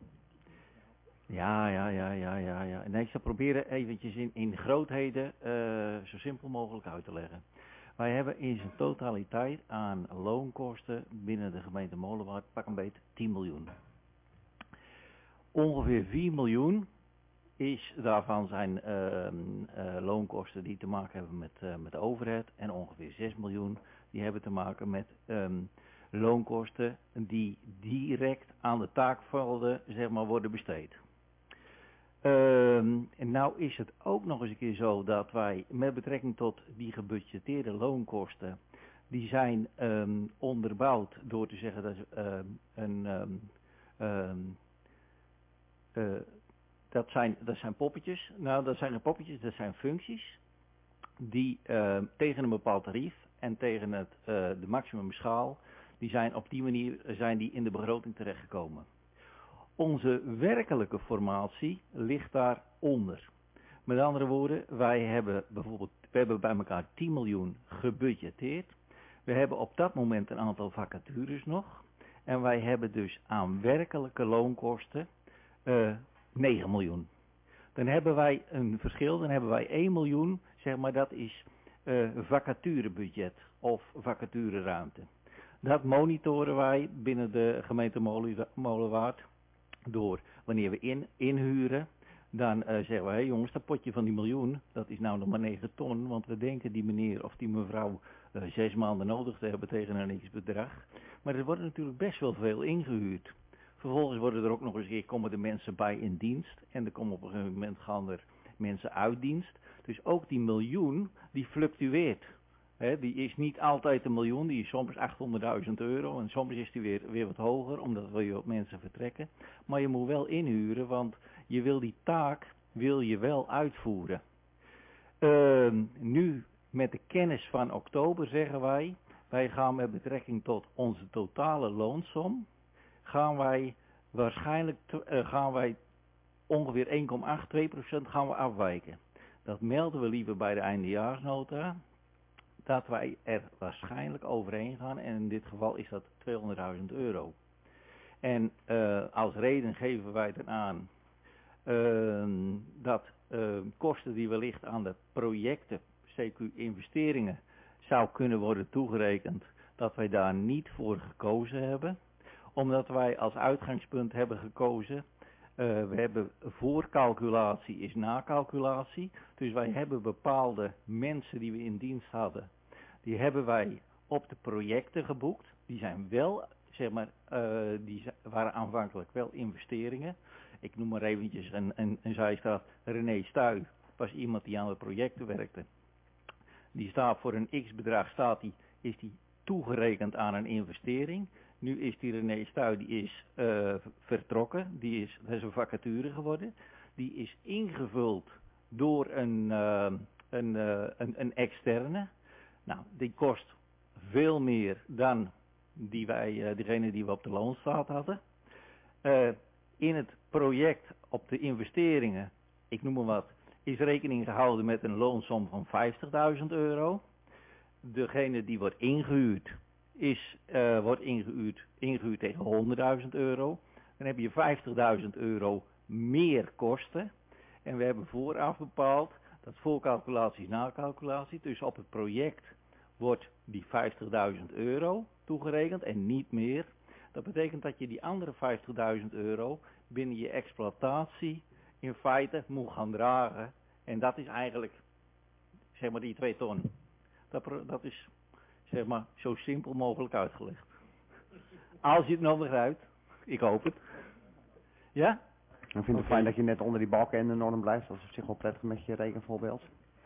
Ja, ja, ja, ja, ja, ja. Nee, ik zal proberen eventjes in, in grootheden uh, zo simpel mogelijk uit te leggen. Wij hebben in zijn totaliteit aan loonkosten binnen de gemeente Molenwaard pak een beetje tien miljoen. Ongeveer vier miljoen is daarvan zijn uh, uh, loonkosten die te maken hebben met, uh, met de overheid. En ongeveer zes miljoen die hebben te maken met um, loonkosten die direct aan de taakvelden zeg maar, worden besteed. Um, en nou is het ook nog eens een keer zo dat wij met betrekking tot die gebudgeteerde loonkosten, die zijn um, onderbouwd door te zeggen dat um, een, um, um, uh, dat, zijn, dat zijn poppetjes, nou dat zijn geen poppetjes, dat zijn functies die uh, tegen een bepaald tarief en tegen het, uh, de maximumschaal Die zijn op die manier zijn die in de begroting terechtgekomen. Onze werkelijke formatie ligt daaronder. Met andere woorden, wij hebben bijvoorbeeld, we hebben bij elkaar tien miljoen gebudgeteerd. We hebben op dat moment een aantal vacatures nog. En wij hebben dus aan werkelijke loonkosten uh, negen miljoen. Dan hebben wij een verschil, dan hebben wij één miljoen, zeg maar dat is uh, vacaturebudget of vacatureruimte. Dat monitoren wij binnen de gemeente Molenwaard door. Wanneer we in, inhuren, dan uh, zeggen we, hé jongens, dat potje van die miljoen, dat is nou nog maar negen ton, want we denken die meneer of die mevrouw uh, zes maanden nodig te hebben tegen een x-bedrag. Maar er wordt natuurlijk best wel veel ingehuurd. Vervolgens worden er ook nog eens een keer, komen de mensen bij in dienst en er komen op een gegeven moment gaan er mensen uit dienst. Dus ook die miljoen, die fluctueert. He, die is niet altijd een miljoen, die is soms achthonderdduizend euro en soms is die weer, weer wat hoger, omdat wil je op mensen vertrekken. Maar je moet wel inhuren, want je wil die taak wil je wel uitvoeren. Uh, nu, met de kennis van oktober zeggen wij, wij gaan met betrekking tot onze totale loonsom, gaan wij waarschijnlijk, uh, gaan wij ongeveer één komma acht, twee procent gaan we afwijken. Dat melden we liever bij de eindejaarsnota, dat wij er waarschijnlijk overheen gaan en in dit geval is dat tweehonderdduizend euro. En uh, als reden geven wij dan aan uh, dat uh, kosten die wellicht aan de projecten, C Q investeringen, zou kunnen worden toegerekend, dat wij daar niet voor gekozen hebben. Omdat wij als uitgangspunt hebben gekozen, uh, we hebben voorcalculatie is nakalculatie. Dus wij hebben bepaalde mensen die we in dienst hadden, die hebben wij op de projecten geboekt. Die zijn wel, zeg maar, uh, die waren aanvankelijk wel investeringen. Ik noem maar eventjes een, een, een zijstraat. René Stuy was iemand die aan de projecten werkte. Die staat voor een x-bedrag, staat die, is die toegerekend aan een investering. Nu is die René Stuy, die is uh, vertrokken, die is, dat is een vacature geworden. Die is ingevuld door een, uh, een, uh, een, een externe. Nou, die kost veel meer dan die wij, uh, degene die we op de loonstaat hadden. Uh, in het project op de investeringen, ik noem maar wat, is rekening gehouden met een loonsom van vijftigduizend euro. Degene die wordt ingehuurd, is, uh, wordt ingehuurd, ingehuurd tegen honderdduizend euro. Dan heb je vijftigduizend euro meer kosten. En we hebben vooraf bepaald, dat voorcalculatie is nakalculatie, dus op het project wordt die vijftigduizend euro toegerekend en niet meer. Dat betekent dat je die andere vijftigduizend euro binnen je exploitatie in feite moet gaan dragen. En dat is eigenlijk, zeg maar, die twee ton. Dat, dat is, zeg maar, zo simpel mogelijk uitgelegd. Als je het nog begrijpt. Ik hoop het. Ja? Ik vind het okay. Fijn dat je net onder die balken en de norm blijft. Dat is op zich wel prettig met je rekenvoorbeeld.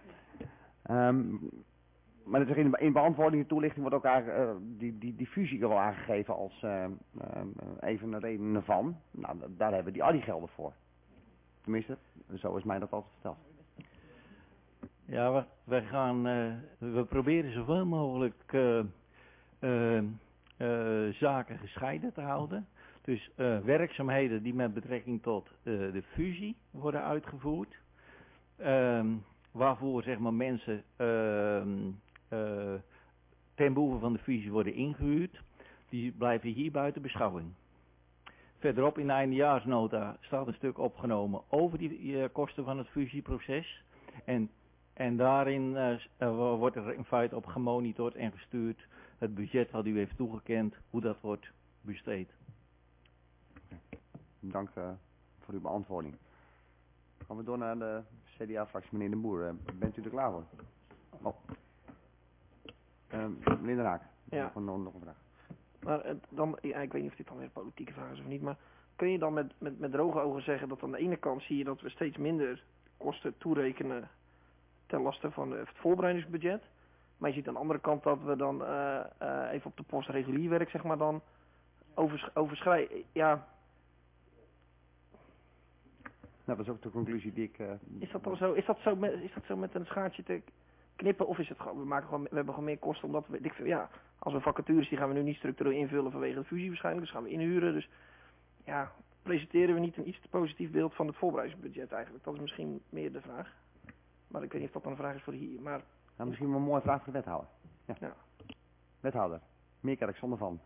Um, maar in, in beantwoording en toelichting wordt ook eigenlijk, uh, die, die, die fusie wel aangegeven als uh, uh, even een reden ervan. Nou, daar hebben die al die gelden voor. Tenminste, zo is mij dat altijd verteld. Ja, we, we gaan, uh, we proberen zoveel mogelijk uh, uh, uh, zaken gescheiden te houden. Dus uh, werkzaamheden die met betrekking tot uh, de fusie worden uitgevoerd. Uh, waarvoor, zeg maar, mensen uh, uh, ten behoeve van de fusie worden ingehuurd. Die blijven hier buiten beschouwing. Verderop in de eindejaarsnota staat een stuk opgenomen over die uh, kosten van het fusieproces. En, en daarin uh, uh, wordt er in feite op gemonitord en gestuurd het budget wat u heeft toegekend, hoe dat wordt besteed. Dank uh, voor uw beantwoording. Gaan we door naar de C D A-fractie, meneer De Boer. Uh, bent u er klaar voor? Oh. Uh, meneer De Raak, ja. nog, nog een vraag. Maar uh, dan, ja, ik weet niet of dit dan weer een politieke vraag is of niet, maar kun je dan met, met, met droge ogen zeggen dat aan de ene kant zie je dat we steeds minder kosten toerekenen ten laste van het voorbereidingsbudget, maar je ziet aan de andere kant dat we dan uh, uh, even op de post regulier werk, zeg maar, dan overs, overschrijden. Ja. Nou, dat is ook de conclusie die ik... Uh, is dat dan zo, is dat zo met, is dat zo met een schaartje te, knippen of is het gewoon, we, maken gewoon, we hebben gewoon meer kosten omdat we, ik vind, ja, als we vacatures die gaan we nu niet structureel invullen vanwege de fusie waarschijnlijk, dus gaan we inhuren. Dus ja, presenteren we niet een iets te positief beeld van het voorbereidingsbudget eigenlijk? Dat is misschien meer de vraag. Maar ik weet niet of dat dan een vraag is voor hier, maar... Nou, misschien wel een mooie vraag voor de wethouder. Ja. Ja. Wethouder, Meerkerk zonder van.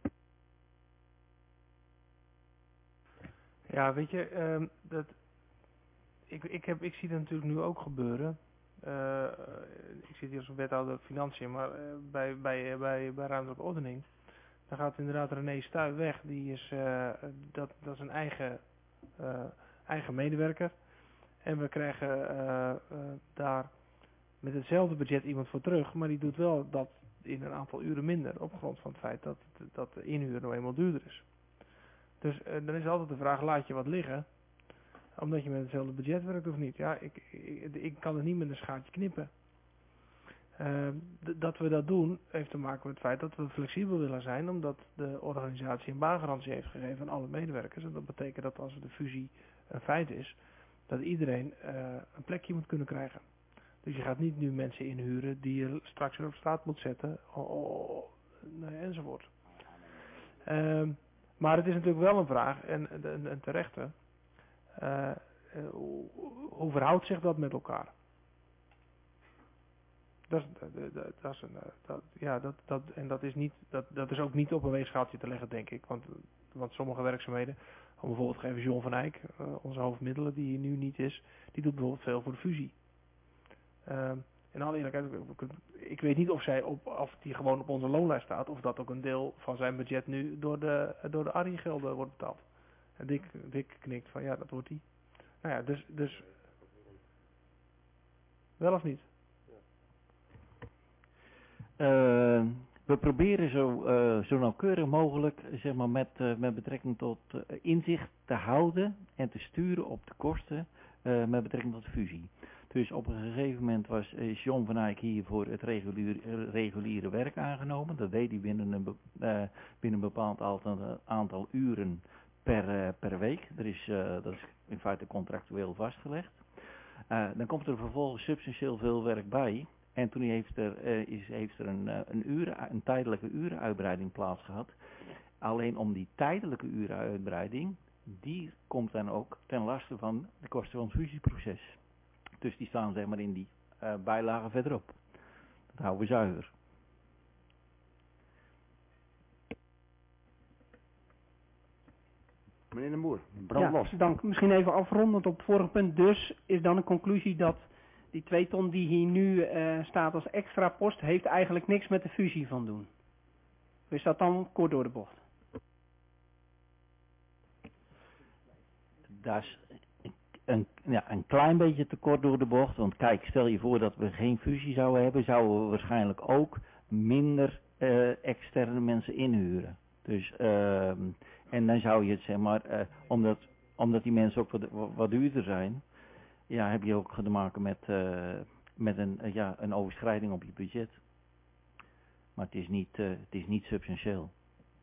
Ja, weet je, um, dat, ik, ik, heb, ik zie dat natuurlijk nu ook gebeuren. Uh, ik zit hier als wethouder financiën, maar uh, bij, bij, bij, bij ruimtelijke ordening, dan gaat inderdaad René Stuy weg. Die is, uh, dat, dat is een eigen, uh, eigen medewerker. En we krijgen uh, uh, daar met hetzelfde budget iemand voor terug, maar die doet wel dat in een aantal uren minder, op grond van het feit dat, dat de inhuur nou eenmaal duurder is. Dus uh, dan is altijd de vraag, laat je wat liggen, omdat je met hetzelfde budget werkt of niet. Ja, ik, ik, ik kan het niet met een schaartje knippen. Uh, d- dat we dat doen, heeft te maken met het feit dat we flexibel willen zijn, omdat de organisatie een baangarantie heeft gegeven aan alle medewerkers. En dat betekent dat als de fusie een feit is, dat iedereen uh, een plekje moet kunnen krijgen. Dus je gaat niet nu mensen inhuren die je straks weer op straat moet zetten, oh, oh, oh, nee, enzovoort. Uh, maar het is natuurlijk wel een vraag, en, en, en terechte, uh, uh, hoe, hoe verhoudt zich dat met elkaar? Dat, dat, dat, dat is een, dat, ja, dat, dat, en dat is, niet, dat, dat is ook niet op een weegschaaltje te leggen, denk ik. Want, want sommige werkzaamheden, om bijvoorbeeld te geven John van Eyck, uh, onze hoofdmiddelen, die hier nu niet is, die doet bijvoorbeeld veel voor de fusie. Uh, in alle eerlijkheid, ik weet niet of, zij op, of die gewoon op onze loonlijst staat, of dat ook een deel van zijn budget nu door de, door de A R I gelden wordt betaald. En Dick, Dick knikt van ja, dat wordt die. Nou ja, dus, dus wel of niet? Uh, we proberen zo, uh, zo nauwkeurig mogelijk, zeg maar, met, uh, met betrekking tot uh, inzicht te houden en te sturen op de kosten uh, met betrekking tot de fusie. Dus op een gegeven moment was uh, John van Eyck hier voor het reguliere, reguliere werk aangenomen. Dat deed hij binnen een, be, uh, binnen een bepaald aantal, aantal uren per, uh, per week. Er is, uh, dat is in feite contractueel vastgelegd. Uh, dan komt er vervolgens substantieel veel werk bij. En toen heeft er, uh, is, heeft er een, uh, een, uren, een tijdelijke urenuitbreiding plaats gehad. Alleen om die tijdelijke urenuitbreiding, die komt dan ook ten laste van de kosten van het fusieproces. Dus die staan zeg maar in die uh, bijlagen verderop. Dat houden we zuiver. Meneer de Boer, brand ja, los. Dank. Misschien even afrondend op het vorige punt. Dus is dan een conclusie dat die twee ton die hier nu uh, staat als extra post, heeft eigenlijk niks met de fusie van doen. Is dat dan kort door de bocht? Dat is een, ja, een klein beetje te kort door de bocht. Want kijk, stel je voor dat we geen fusie zouden hebben, zouden we waarschijnlijk ook minder uh, externe mensen inhuren. Dus, uh, en dan zou je het, zeg maar, uh, omdat, omdat die mensen ook wat, wat duurder zijn, ja, heb je ook te maken met, uh, met een, uh, ja, een overschrijding op je budget. Maar het is niet, uh, het is niet substantieel.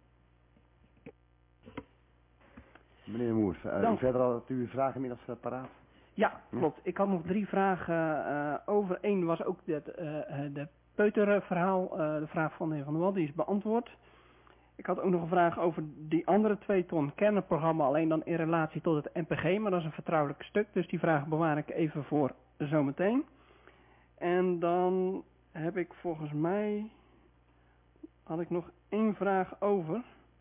Meneer de Moer, uh, u verder had u uw vragen inmiddels uh, paraat? Ja, klopt. Ik had nog drie vragen uh, over. Eén was ook het uh, de peuterverhaal, uh, de vraag van de heer Van der Wal, die is beantwoord. Ik had ook nog een vraag over die andere twee ton kernprogramma, alleen dan in relatie tot het N P G, maar dat is een vertrouwelijk stuk, dus die vraag bewaar ik even voor zometeen. En dan heb ik volgens mij, had ik nog één vraag over.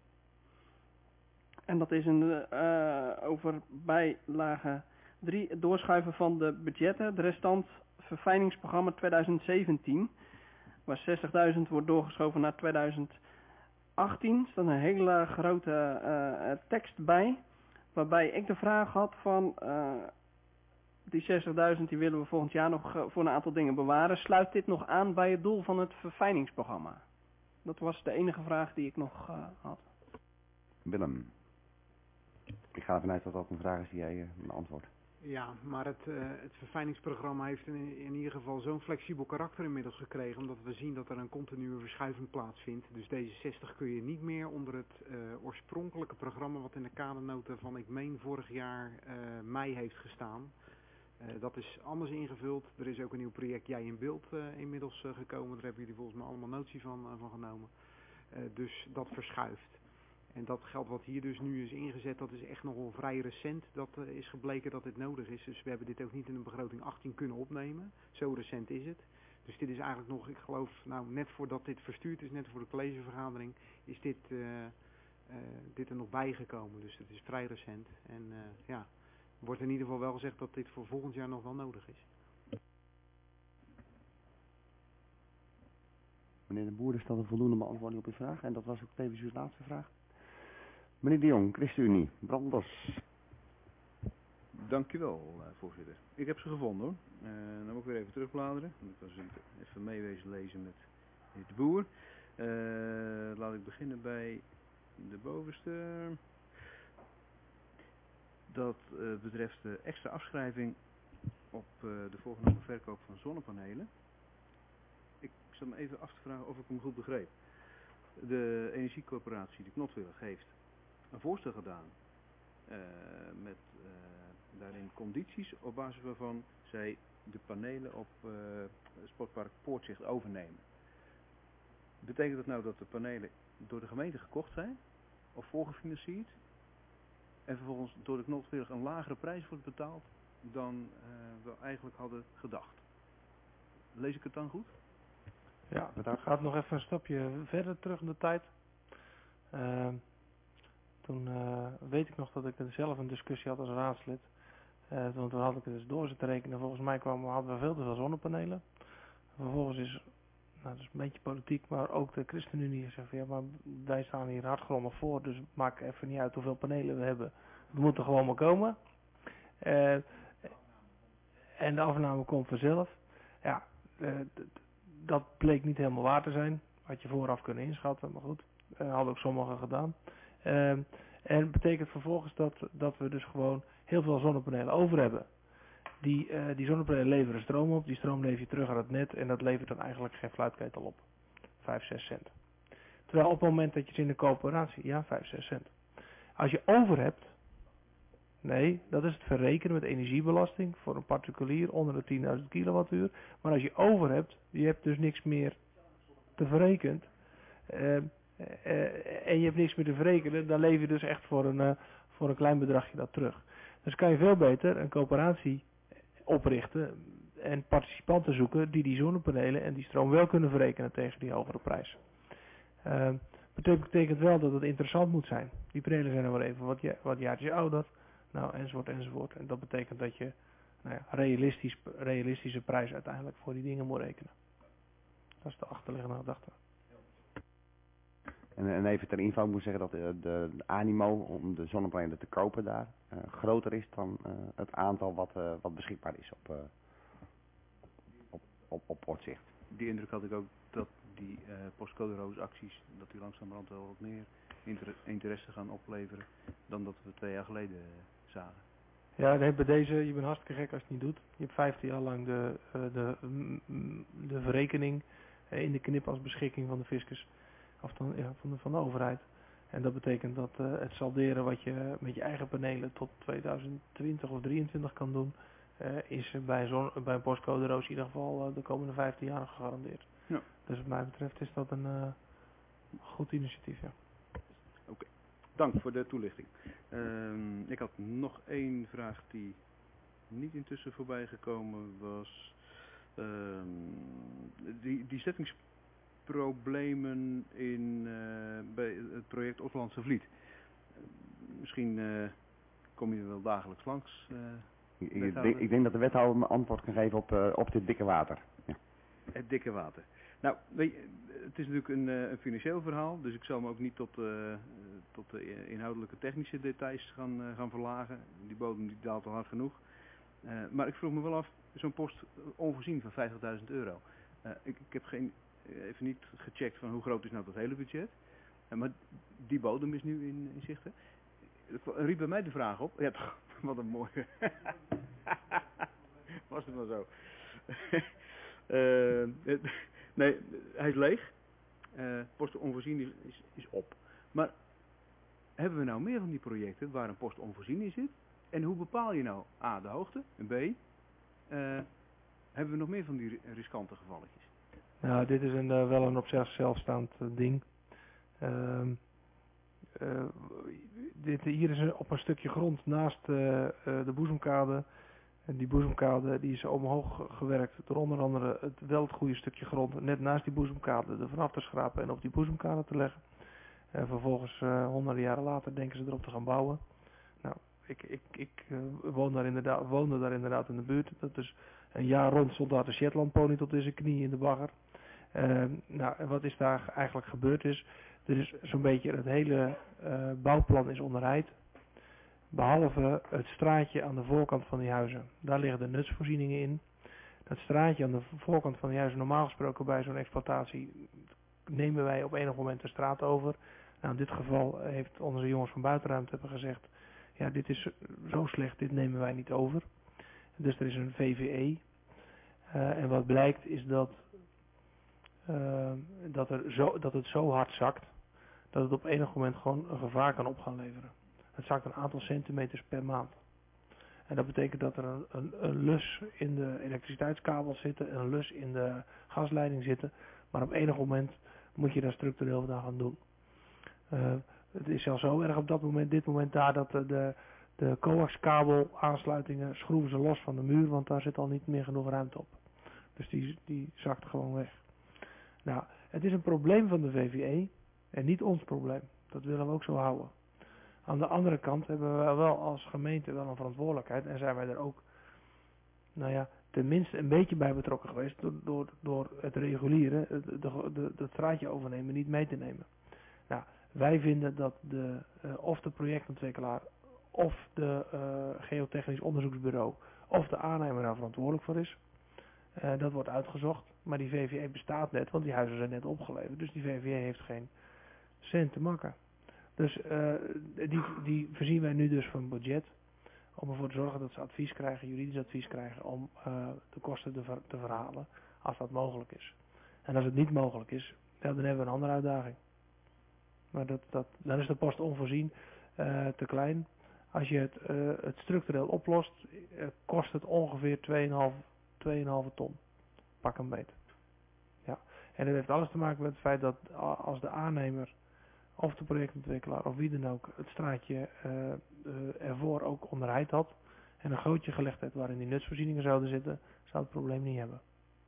En dat is een, uh, over bijlage drie, het doorschuiven van de budgetten, de restant verfijningsprogramma twintig zeventien, waar zestigduizend wordt doorgeschoven naar twintig achttien. Er staat een hele grote uh, tekst bij, waarbij ik de vraag had van, uh, die zestigduizend die willen we volgend jaar nog uh, voor een aantal dingen bewaren. Sluit dit nog aan bij het doel van het verfijningsprogramma? Dat was de enige vraag die ik nog uh, had. Willem. Ik ga ervan uit dat dat een vraag is die jij uh, beantwoordt. Ja, maar het, uh, het verfijningsprogramma heeft in, in ieder geval zo'n flexibel karakter inmiddels gekregen, omdat we zien dat er een continue verschuiving plaatsvindt. Dus deze zestig kun je niet meer onder het uh, oorspronkelijke programma wat in de kadernota van, ik meen, vorig jaar uh, mei heeft gestaan, Uh, dat is anders ingevuld. Er is ook een nieuw project Jij in Beeld uh, inmiddels uh, gekomen. Daar hebben jullie volgens mij allemaal notie van, uh, van genomen. Uh, dus dat verschuift. En dat geld wat hier dus nu is ingezet, dat is echt nogal vrij recent. Dat uh, is gebleken dat dit nodig is. Dus we hebben dit ook niet in de begroting achttien kunnen opnemen. Zo recent is het. Dus dit is eigenlijk nog, ik geloof, nou net voordat dit verstuurd is, net voor de collegevergadering, is dit, uh, uh, dit er nog bijgekomen. Dus het is vrij recent. En uh, ja, wordt in ieder geval wel gezegd dat dit voor volgend jaar nog wel nodig is. Meneer de Boer, er staat een voldoende beantwoording op uw vraag. En dat was ook tevens uw laatste vraag. Meneer de Jong, ChristenUnie, brandlos. Dank u wel, uh, voorzitter. Ik heb ze gevonden hoor. Uh, dan moet ik weer even terugbladeren. Ik was even meewezen lezen met de Boer. Uh, laat ik beginnen bij de bovenste. Dat uh, betreft de extra afschrijving op uh, de voorgenomen verkoop van zonnepanelen. Ik zat me even af te vragen of ik hem goed begreep. De energiecorporatie, de Knotwillig, heeft een voorstel gedaan uh, met uh, daarin condities op basis waarvan zij de panelen op uh, Sportpark Poortzicht overnemen. Betekent dat nou dat de panelen door de gemeente gekocht zijn of voorgefinancierd en vervolgens door de Knotwillig een lagere prijs wordt betaald dan uh, we eigenlijk hadden gedacht? Lees ik het dan goed? Ja, het gaat nog even een stapje verder terug in de tijd. Uh, toen uh, weet ik nog dat ik zelf een discussie had als raadslid. Uh, toen had ik het dus door zitten rekenen. Volgens mij kwamen, hadden we veel te veel zonnepanelen. Vervolgens is, nou dat is een beetje politiek, maar ook de ChristenUnie zegt van ja, maar wij staan hier hardgrondig voor. Dus het maakt even niet uit hoeveel panelen we hebben. Het moet er gewoon maar komen. Uh, en de afname komt vanzelf. Ja, uh, dat bleek niet helemaal waar te zijn. Had je vooraf kunnen inschatten, maar goed. Uh, hadden ook sommigen gedaan. Uh, en het betekent vervolgens dat, dat we dus gewoon heel veel zonnepanelen over hebben. Die, uh, die zonnepanelen leveren stroom op. Die stroom lever je terug aan het net. En dat levert dan eigenlijk geen fluitketel op. vijf, zes cent. Terwijl op het moment dat je het in de coöperatie, ja, vijf, zes cent. Als je over hebt, nee, dat is het verrekenen met energiebelasting voor een particulier onder de tienduizend kilowattuur. Maar als je over hebt, je hebt dus niks meer te verrekenen. Uh, uh, en je hebt niks meer te verrekenen, dan lever je dus echt voor een, uh, voor een klein bedragje dat terug. Dus kan je veel beter een coöperatie oprichten en participanten zoeken die die zonnepanelen en die stroom wel kunnen verrekenen tegen die hogere prijs. Uh, betekent, betekent wel dat het interessant moet zijn. Die panelen zijn er maar even wat, ja, wat jaartjes ouder. Nou, enzovoort, enzovoort. En dat betekent dat je nou ja, realistisch, realistische prijs uiteindelijk voor die dingen moet rekenen. Dat is de achterliggende gedachte. En, en even ter info moet zeggen dat de, de, de animo om de zonnepanelen te kopen daar uh, groter is dan uh, het aantal wat, uh, wat beschikbaar is op, uh, op, op, op Poortzicht. Die indruk had ik ook dat die uh, postcode roos acties, dat die langzamerhand wel wat meer inter interesse gaan opleveren dan dat we twee jaar geleden uh, zagen. Ja, nee, bij deze, je bent hartstikke gek als je het niet doet. Je hebt vijftien jaar lang de, uh, de, mm, de verrekening uh, in de knip als beschikking van de fiscus. Of dan, ja, van, de, van de overheid. En dat betekent dat uh, het salderen wat je met je eigen panelen tot tweeduizend twintig of drieëntwintig kan doen, uh, is bij, zon, bij een postcode roos in ieder geval uh, de komende vijftien jaar gegarandeerd. Ja. Dus wat mij betreft is dat een uh, goed initiatief. Ja. Oké, okay. Dank voor de toelichting. Uh, ik had nog één vraag die niet intussen voorbij gekomen was. Uh, die, die zettings problemen in, uh, bij het project Otlandse Vliet. Uh, misschien uh, kom je er wel dagelijks langs. Uh, ik, ik, denk, ik denk dat de wethouder me antwoord kan geven op, uh, op dit dikke water. Ja. Het dikke water. Nou, weet je, het is natuurlijk een, uh, een financieel verhaal, dus ik zal me ook niet tot, uh, tot de inhoudelijke technische details gaan, uh, gaan verlagen. Die bodem die daalt al hard genoeg. Uh, maar ik vroeg me wel af, zo'n post onvoorzien van vijftigduizend euro. Uh, ik, ik heb geen... Even niet gecheckt van hoe groot is nou dat hele budget. Uh, maar die bodem is nu in, in zicht. Hè? Dat riep bij mij de vraag op. Ja, toch, wat een mooie. Was het maar zo. uh, nee, hij is leeg. Uh, post onvoorzien is, is, is op. Maar hebben we nou meer van die projecten waar een post onvoorzien in zit? En hoe bepaal je nou A, de hoogte, en B, Uh, hebben we nog meer van die ri- riskante gevalletjes? Nou, dit is een, uh, wel een op zichzelf staand uh, ding. Uh, uh, dit, hier is een, op een stukje grond naast uh, uh, de boezemkade. En die boezemkade die is omhoog gewerkt door onder andere het, wel het goede stukje grond net naast die boezemkade er vanaf te schrapen en op die boezemkade te leggen. En vervolgens uh, honderden jaren later denken ze erop te gaan bouwen. Nou, ik, ik, ik uh, woon daar inderdaad, woonde daar inderdaad in de buurt. Dat is een jaar rond stond daar de Shetland pony tot in zijn knie in de bagger. Uh, nou, en wat is daar eigenlijk gebeurd is, er is zo'n beetje het hele uh, bouwplan is onderheid. Behalve het straatje aan de voorkant van die huizen. Daar liggen de nutsvoorzieningen in. Dat straatje aan de voorkant van die huizen, normaal gesproken bij zo'n exploitatie, nemen wij op enig moment de straat over. Nou, in dit geval heeft onze jongens van buitenruimte hebben gezegd, ja, dit is zo slecht, dit nemen wij niet over. Dus er is een V V E. Uh, en wat blijkt is dat, uh, dat, er zo, dat het zo hard zakt, dat het op enig moment gewoon een gevaar kan op gaan leveren. Het zakt een aantal centimeters per maand. En dat betekent dat er een, een, een lus in de elektriciteitskabels zitten en een lus in de gasleiding zitten. Maar op enig moment moet je daar structureel wat aan gaan doen. Uh, het is al zo erg op dat moment, dit moment daar, dat de, de, de coaxkabel aansluitingen schroeven ze los van de muur, want daar zit al niet meer genoeg ruimte op. Dus die, die zakt gewoon weg. Nou, het is een probleem van de V V E en niet ons probleem. Dat willen we ook zo houden. Aan de andere kant hebben we wel als gemeente wel een verantwoordelijkheid en zijn wij er ook, nou ja, tenminste een beetje bij betrokken geweest door, door, door het regulieren, de, de, de, het straatje overnemen, niet mee te nemen. Nou, wij vinden dat de, uh, of de projectontwikkelaar of de uh, geotechnisch onderzoeksbureau of de aannemer daar verantwoordelijk voor is. Uh, dat wordt uitgezocht, maar die V V E bestaat net, want die huizen zijn net opgeleverd, dus die V V E heeft geen cent te makken. Dus uh, die, die voorzien wij nu dus van budget om ervoor te zorgen dat ze advies krijgen, juridisch advies krijgen om uh, de kosten te, ver, te verhalen als dat mogelijk is. En als het niet mogelijk is, ja, dan hebben we een andere uitdaging. Maar dat, dat, dan is de post onvoorzien uh, te klein. Als je het, uh, het structureel oplost, uh, kost het ongeveer twee komma vijf ton. Pak een beet. Ja. En dat heeft alles te maken met het feit dat als de aannemer of de projectontwikkelaar of wie dan ook het straatje uh, uh, ervoor ook onderheid had en een gootje gelegd heeft waarin die nutsvoorzieningen zouden zitten, zou het probleem niet hebben.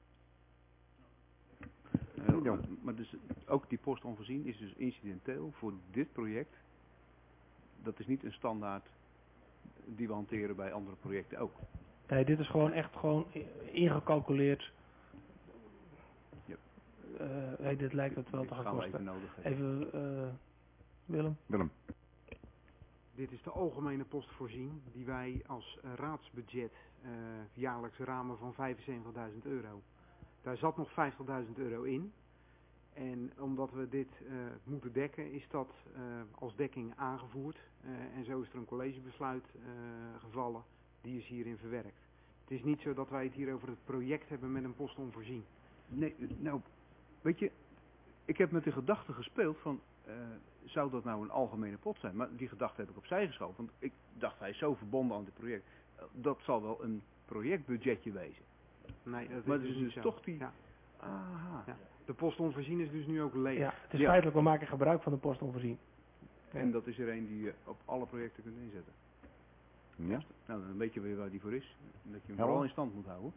Uh, ja. Maar dus ook die post onvoorzien is dus incidenteel voor dit project. Dat is niet een standaard die we hanteren bij andere projecten ook. Nee, dit is gewoon echt gewoon ingecalculeerd. Yep. Uh, hey, dit lijkt het wel te gaan kosten. Even, nodig even uh, Willem. Willem. Dit is de algemene post voorzien die wij als uh, raadsbudget uh, jaarlijks ramen van vijfenzeventigduizend euro. Daar zat nog vijftigduizend euro in. En omdat we dit uh, moeten dekken, is dat uh, als dekking aangevoerd. Uh, en zo is er een collegebesluit uh, gevallen. Die is hierin verwerkt. Het is niet zo dat wij het hier over het project hebben met een post onvoorzien. Nee, nou, weet je, ik heb met de gedachte gespeeld van, uh, zou dat nou een algemene pot zijn? Maar die gedachte heb ik opzij geschoven, want ik dacht, hij is zo verbonden aan dit project. Uh, dat zal wel een projectbudgetje wezen. Nee, dat maar is dus, dus dus zo. toch die... Ja. Aha. Ja. De post onvoorzien is dus nu ook leeg. Ja, het is ja. feitelijk, we maken gebruik van de post onvoorzien. En ja. Dat is er een die je op alle projecten kunt inzetten. Ja. Nou, dan weet je weer waar die voor is. En dat je hem ja, vooral in stand moet houden.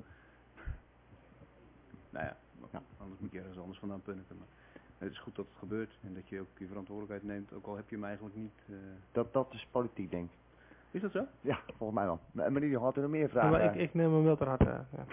Nou ja, ja, anders moet je ergens anders vandaan punniken. Maar het is goed dat het gebeurt en dat je ook je verantwoordelijkheid neemt, ook al heb je hem eigenlijk niet... Uh... Dat, dat is politiek, denk ik. Is dat zo? Ja, volgens mij wel. Maar meneer, had u nog meer Ja, vragen? maar ik, ik neem hem wel ter harte. Ja.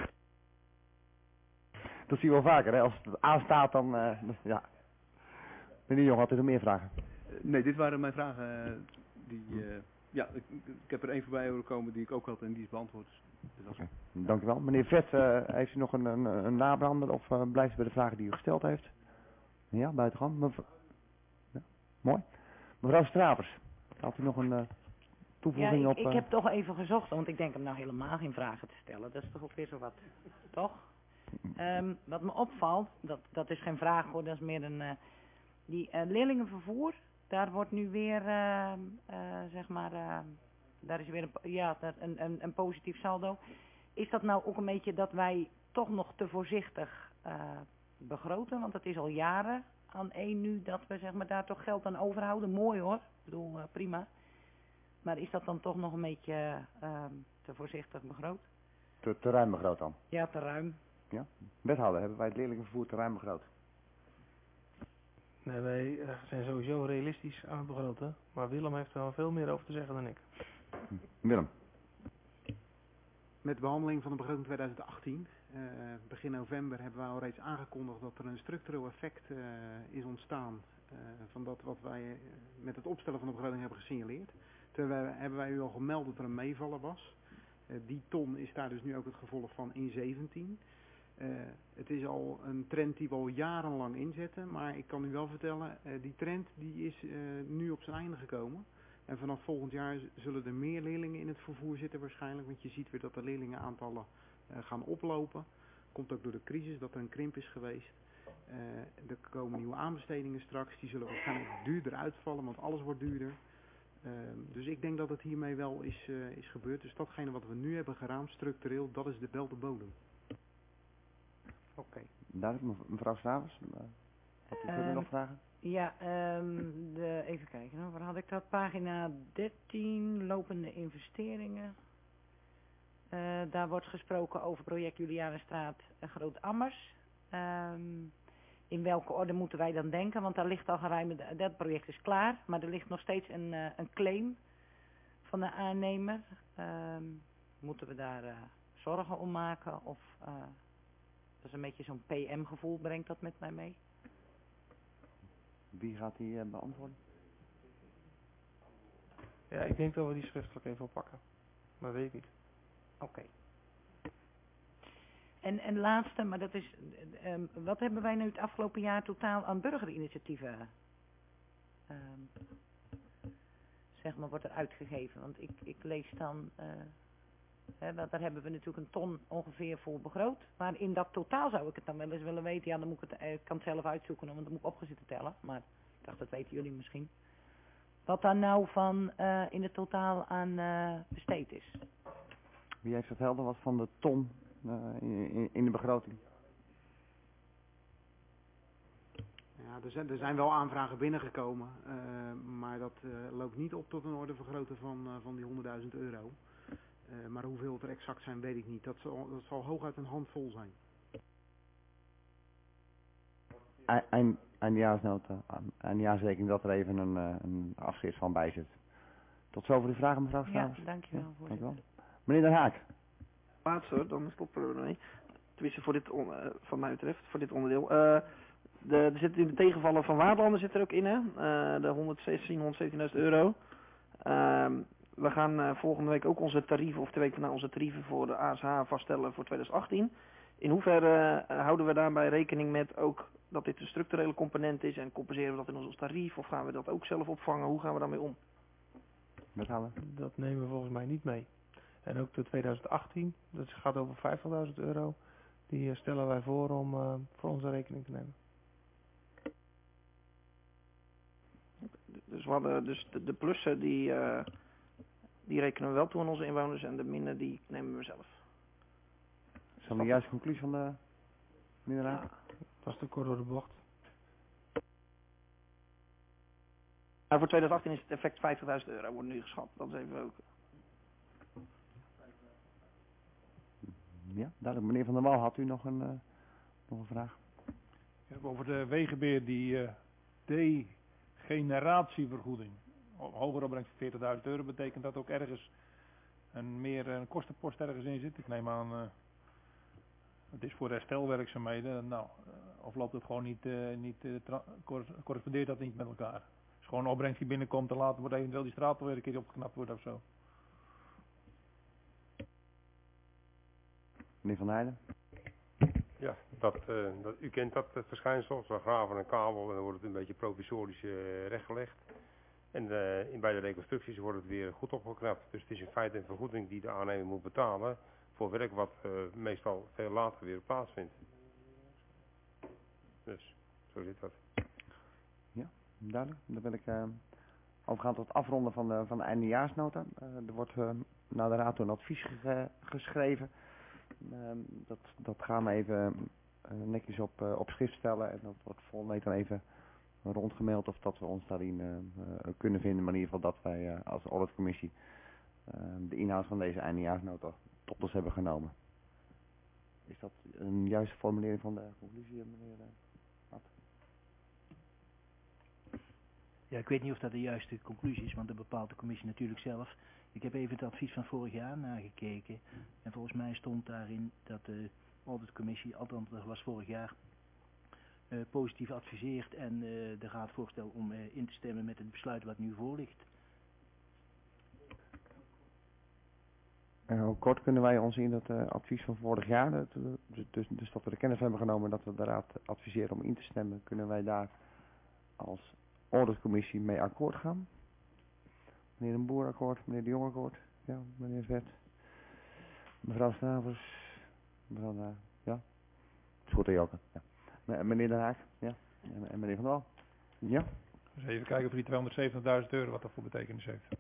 Dat zie je wel vaker, hè? Als het aanstaat, dan... Uh, ja. Meneer Jong, had u nog meer vragen? Uh, nee, dit waren mijn vragen. Uh, die, uh, ja, ik, ik heb er één voorbij horen komen die ik ook had en die is beantwoord. Dus dat is... Okay. Dank u wel. Meneer Vet, uh, heeft u nog een, een, een nabrander of uh, blijft u bij de vragen die u gesteld heeft? Ja, buitengang. Mev ja, mooi. Mevrouw Stravers, had u nog een uh, toevoeging ja, ik, op... Uh... ik heb toch even gezocht, want ik denk hem nou helemaal geen vragen te stellen. Dat is toch ook weer zo wat, toch? Um, wat me opvalt, dat, dat is geen vraag hoor, dat is meer een... Uh, die uh, leerlingenvervoer, daar wordt nu weer, uh, uh, zeg maar, uh, daar is weer een, ja, een, een, een positief saldo. is dat nou ook een beetje dat wij toch nog te voorzichtig uh, begroten? Want het is al jaren aan één nu dat we zeg maar, daar toch geld aan overhouden. Mooi hoor, ik bedoel uh, prima. Maar is dat dan toch nog een beetje uh, te voorzichtig begroot? Te, te ruim begroot dan? Ja, te ruim. Ja. Wethouder, hebben wij het leerlingenvervoer te ruim begroot? Nee, wij uh, zijn sowieso realistisch aan het begroten. Maar Willem heeft er wel veel meer over te zeggen dan ik. Willem. Met de behandeling van de begroting tweeduizend achttien, uh, begin november, hebben wij al reeds aangekondigd dat er een structureel effect uh, is ontstaan uh, van dat wat wij uh, met het opstellen van de begroting hebben gesignaleerd. Toen hebben wij u al gemeld dat er een meevaller was. Uh, die ton is daar dus nu ook het gevolg van in zeventien. Uh, het is al een trend die we al jarenlang inzetten, maar ik kan u wel vertellen, uh, die trend die is uh, nu op zijn einde gekomen. En vanaf volgend jaar zullen er meer leerlingen in het vervoer zitten waarschijnlijk, want je ziet weer dat de leerlingenaantallen uh, gaan oplopen. Komt ook door de crisis dat er een krimp is geweest. Uh, er komen nieuwe aanbestedingen straks, die zullen waarschijnlijk duurder uitvallen, want alles wordt duurder. Uh, dus ik denk dat het hiermee wel is, uh, is gebeurd. Dus datgene wat we nu hebben geraamd, structureel, dat is de, wel de bodem. Oké. Okay. Duidelijk, mevrouw Stavers. Uh, had u verder uh, nog vragen? Ja, um, de, even kijken, hoor. Waar had ik dat? Pagina dertien, lopende investeringen. Uh, daar wordt gesproken over project Julianenstraat uh, Groot-Ammers. Um, in welke orde moeten wij dan denken? Want daar ligt al geruime, dat project is klaar, maar er ligt nog steeds een, uh, een claim van de aannemer. Um, moeten we daar uh, zorgen om maken? Of uh, dat is een beetje zo'n P M-gevoel, brengt dat met mij mee? Wie gaat die uh, beantwoorden? Ja, ik denk dat we die schriftelijk even oppakken. Maar weet ik niet. Oké. Okay. En, en laatste, maar dat is, um, wat hebben wij nu het afgelopen jaar totaal aan burgerinitiatieven, um, zeg maar, wordt er uitgegeven? Want ik, ik lees dan, uh, hè, daar hebben we natuurlijk een ton ongeveer voor begroot. Maar in dat totaal zou ik het dan wel eens willen weten. Ja, dan moet ik het, ik kan het zelf uitzoeken, want dan moet ik opgezitten tellen. Maar ik dacht, dat weten jullie misschien. Wat daar nou van uh, in het totaal aan uh, besteed is. Wie heeft het helder wat van de ton uh, in, in de begroting? Ja, er zijn, er zijn wel aanvragen binnengekomen, uh, maar dat uh, loopt niet op tot een orde vergroten van, uh, van die honderdduizend euro. Uh, maar hoeveel het er exact zijn, weet ik niet. Dat zal, dat zal hooguit een handvol zijn. Eind, eindjaarsnota, eindjaarsrekening, dat er even een, een afschrift van bij zit. Tot zover de vragen, mevrouw Stavers. Ja, dankjewel. Ja, dankjewel. Meneer Den Haak. Laatste, dan stoppen we ermee. Tenminste, voor dit on, uh, van mij betreft, voor dit onderdeel. Uh, de, er zit in de tegenvallen van Waardlanden zit er ook in, hè? Uh, de honderdzestien, honderdzeventienduizend euro. Uh, we gaan uh, volgende week ook onze tarieven, of twee weken na onze tarieven voor de A S H vaststellen voor twintig achttien. In hoeverre uh, houden we daarbij rekening met ook dat dit een structurele component is en compenseren we dat in ons tarief, of gaan we dat ook zelf opvangen? Hoe gaan we daarmee om? Wethouder? Dat nemen we volgens mij niet mee. En ook de twintig achttien, dat gaat over vijftigduizend euro, die stellen wij voor om uh, voor onze rekening te nemen. Dus we hadden dus de, de plussen die, uh, die rekenen we wel toe aan onze inwoners en de minnen die nemen we zelf. Is dat de juiste conclusie van de meneer de Raad? Ja, dat is te kort door de bocht. Nou, voor twintig achttien is het effect vijftigduizend euro, wordt nu geschat. Dat is even ook. Ja, duidelijk. Meneer Van der Wal, had u nog een, uh, nog een vraag? Ja, over de wegenbeheer, die uh, degeneratievergoeding. Hoger opbrengst van veertigduizend euro, betekent dat ook ergens een meer een kostenpost ergens in zit? Ik neem aan, uh, het is voor herstelwerkzaamheden. Nou, uh, of loopt het gewoon niet, uh, niet uh, correspondeert dat niet met elkaar? Het is gewoon een opbrengst die binnenkomt en later wordt eventueel die straat weer een keer opgeknapt worden of zo. Meneer Van Heijden. Ja, dat, uh, dat, u kent dat uh, verschijnsel. We graven een kabel en dan wordt het een beetje provisorisch uh, rechtgelegd. En uh, in bij de reconstructies wordt het weer goed opgeknapt. Dus het is in feite een vergoeding die de aannemer moet betalen voor werk wat uh, meestal veel later weer plaatsvindt. Dus, zo zit dat. Ja, duidelijk. Dan wil ik uh, overgaan tot het afronden van de, van de eindejaarsnota. Uh, er wordt uh, naar de raad een advies ge geschreven. Um, dat, dat gaan we even uh, netjes op, uh, op schrift stellen en dat wordt volgende week dan even rondgemaild of dat we ons daarin uh, uh, kunnen vinden. Maar in ieder geval dat wij uh, als auditcommissie uh, de inhoud van deze eindejaarsnota tot ons hebben genomen. Is dat een juiste formulering van de conclusie, meneer Ad? Ja, ik weet niet of dat de juiste conclusie is, want dat bepaalt de commissie natuurlijk zelf. Ik heb even het advies van vorig jaar nagekeken en volgens mij stond daarin dat de auditcommissie, althans dat was vorig jaar, uh, positief adviseert en uh, de raad voorstelt om uh, in te stemmen met het besluit wat nu voor ligt. En hoe kort kunnen wij ons in dat uh, advies van vorig jaar, dat, dus, dus, dus dat we de kennis hebben genomen dat we de raad adviseren om in te stemmen, kunnen wij daar als auditcommissie mee akkoord gaan? Meneer de Boer akkoord, meneer de Jong akkoord, ja, meneer Vet, mevrouw Stavers, mevrouw de, ja, is goed, Joke, ja. Meneer De Haak, ja, en, en meneer Van Dal, ja. Dus even kijken of die tweehonderdzeventigduizend euro wat dat voor betekenis heeft.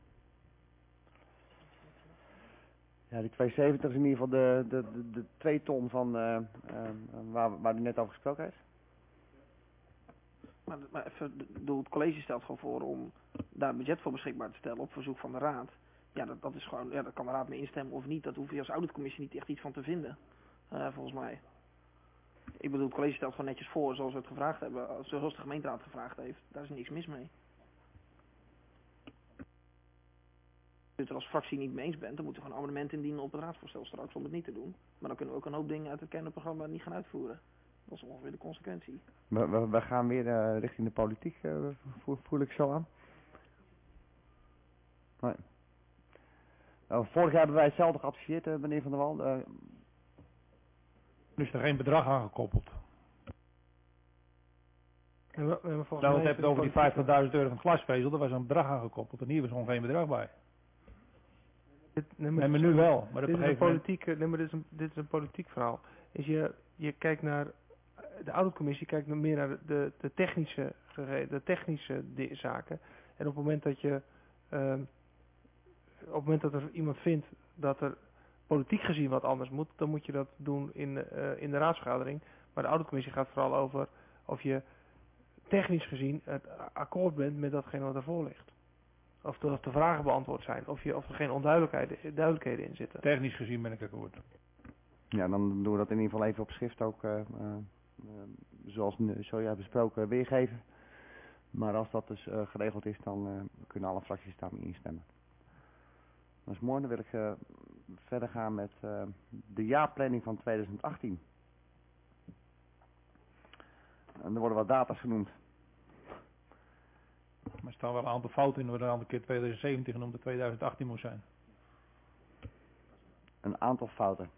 Ja, die tweehonderdzeventig is in ieder geval de, de, de, de twee ton van uh, uh, waar, waar u net over gesproken heeft. Maar, maar even, bedoel, het college stelt gewoon voor om daar een budget voor beschikbaar te stellen op verzoek van de raad. Ja, dat, dat is gewoon, ja, daar kan de raad mee instemmen of niet. Dat hoef je als auditcommissie niet echt iets van te vinden, uh, volgens mij. Ik bedoel, het college stelt gewoon netjes voor zoals we het gevraagd hebben, zoals de gemeenteraad gevraagd heeft. Daar is niks mis mee. Als je het er als fractie niet mee eens bent, dan moeten we gewoon een amendement indienen op het raadsvoorstel straks om het niet te doen. Maar dan kunnen we ook een hoop dingen uit het kernprogramma niet gaan uitvoeren. Dat is ongeveer de consequentie. We, we, we gaan weer uh, richting de politiek, uh, voel, voel ik zo aan. Nee. Nou, vorig jaar hebben wij hetzelfde geadviseerd, uh, meneer Van der Wal. Uh, Er is er geen bedrag aan gekoppeld. En we, we nou, we hebben het over die vijftigduizend euro van glasvezel, daar was een bedrag aan gekoppeld en hier was gewoon geen bedrag bij. Dit, nee, maar, nee, maar nu wel. Maar dit, is een politiek, nee, maar dit, is een, dit is een politiek verhaal. Is je, je kijkt naar, de auditcommissie kijkt meer naar de, de technische, de technische zaken. En op het moment dat je, uh, op het moment dat er iemand vindt dat er politiek gezien wat anders moet, dan moet je dat doen in, uh, in de raadsvergadering. Maar de auditcommissie gaat vooral over of je technisch gezien het akkoord bent met datgene wat ervoor ligt. Of de, of de vragen beantwoord zijn. Of, je, of er geen onduidelijkheden duidelijkheden in zitten. Technisch gezien ben ik akkoord. Ja, dan doen we dat in ieder geval even op schrift ook, uh, uh, zoals zojuist besproken, weergeven. Maar als dat dus uh, geregeld is, dan uh, kunnen alle fracties daarmee instemmen. Dat is mooi. Dan wil ik uh, verder gaan met uh, de jaarplanning van tweeduizend achttien. En er worden wat data's genoemd. Maar er staan wel een aantal fouten in, waar er een keer tweeduizend zeventien genoemd dat tweeduizend achttien moest zijn. Een aantal fouten.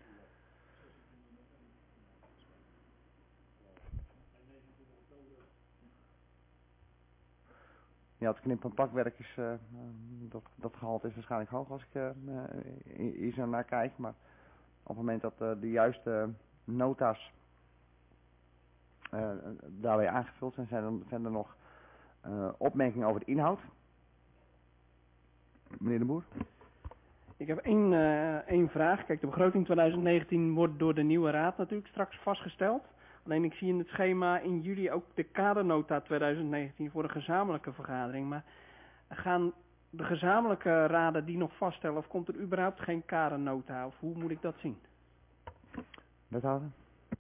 Ja, het knip- en plakwerk is, uh, dat, dat gehalte is waarschijnlijk hoog als ik uh, hier zo naar kijk. Maar op het moment dat uh, de juiste nota's uh, daarbij aangevuld zijn, zijn er verder nog uh, opmerkingen over de inhoud. Meneer de Boer? Ik heb één, uh, één vraag. Kijk, de begroting tweeduizend negentien wordt door de nieuwe raad natuurlijk straks vastgesteld. Alleen ik zie in het schema in juli ook de kadernota tweeduizend negentien voor de gezamenlijke vergadering. Maar gaan de gezamenlijke raden die nog vaststellen of komt er überhaupt geen kadernota? Of hoe moet ik dat zien? Wethouder?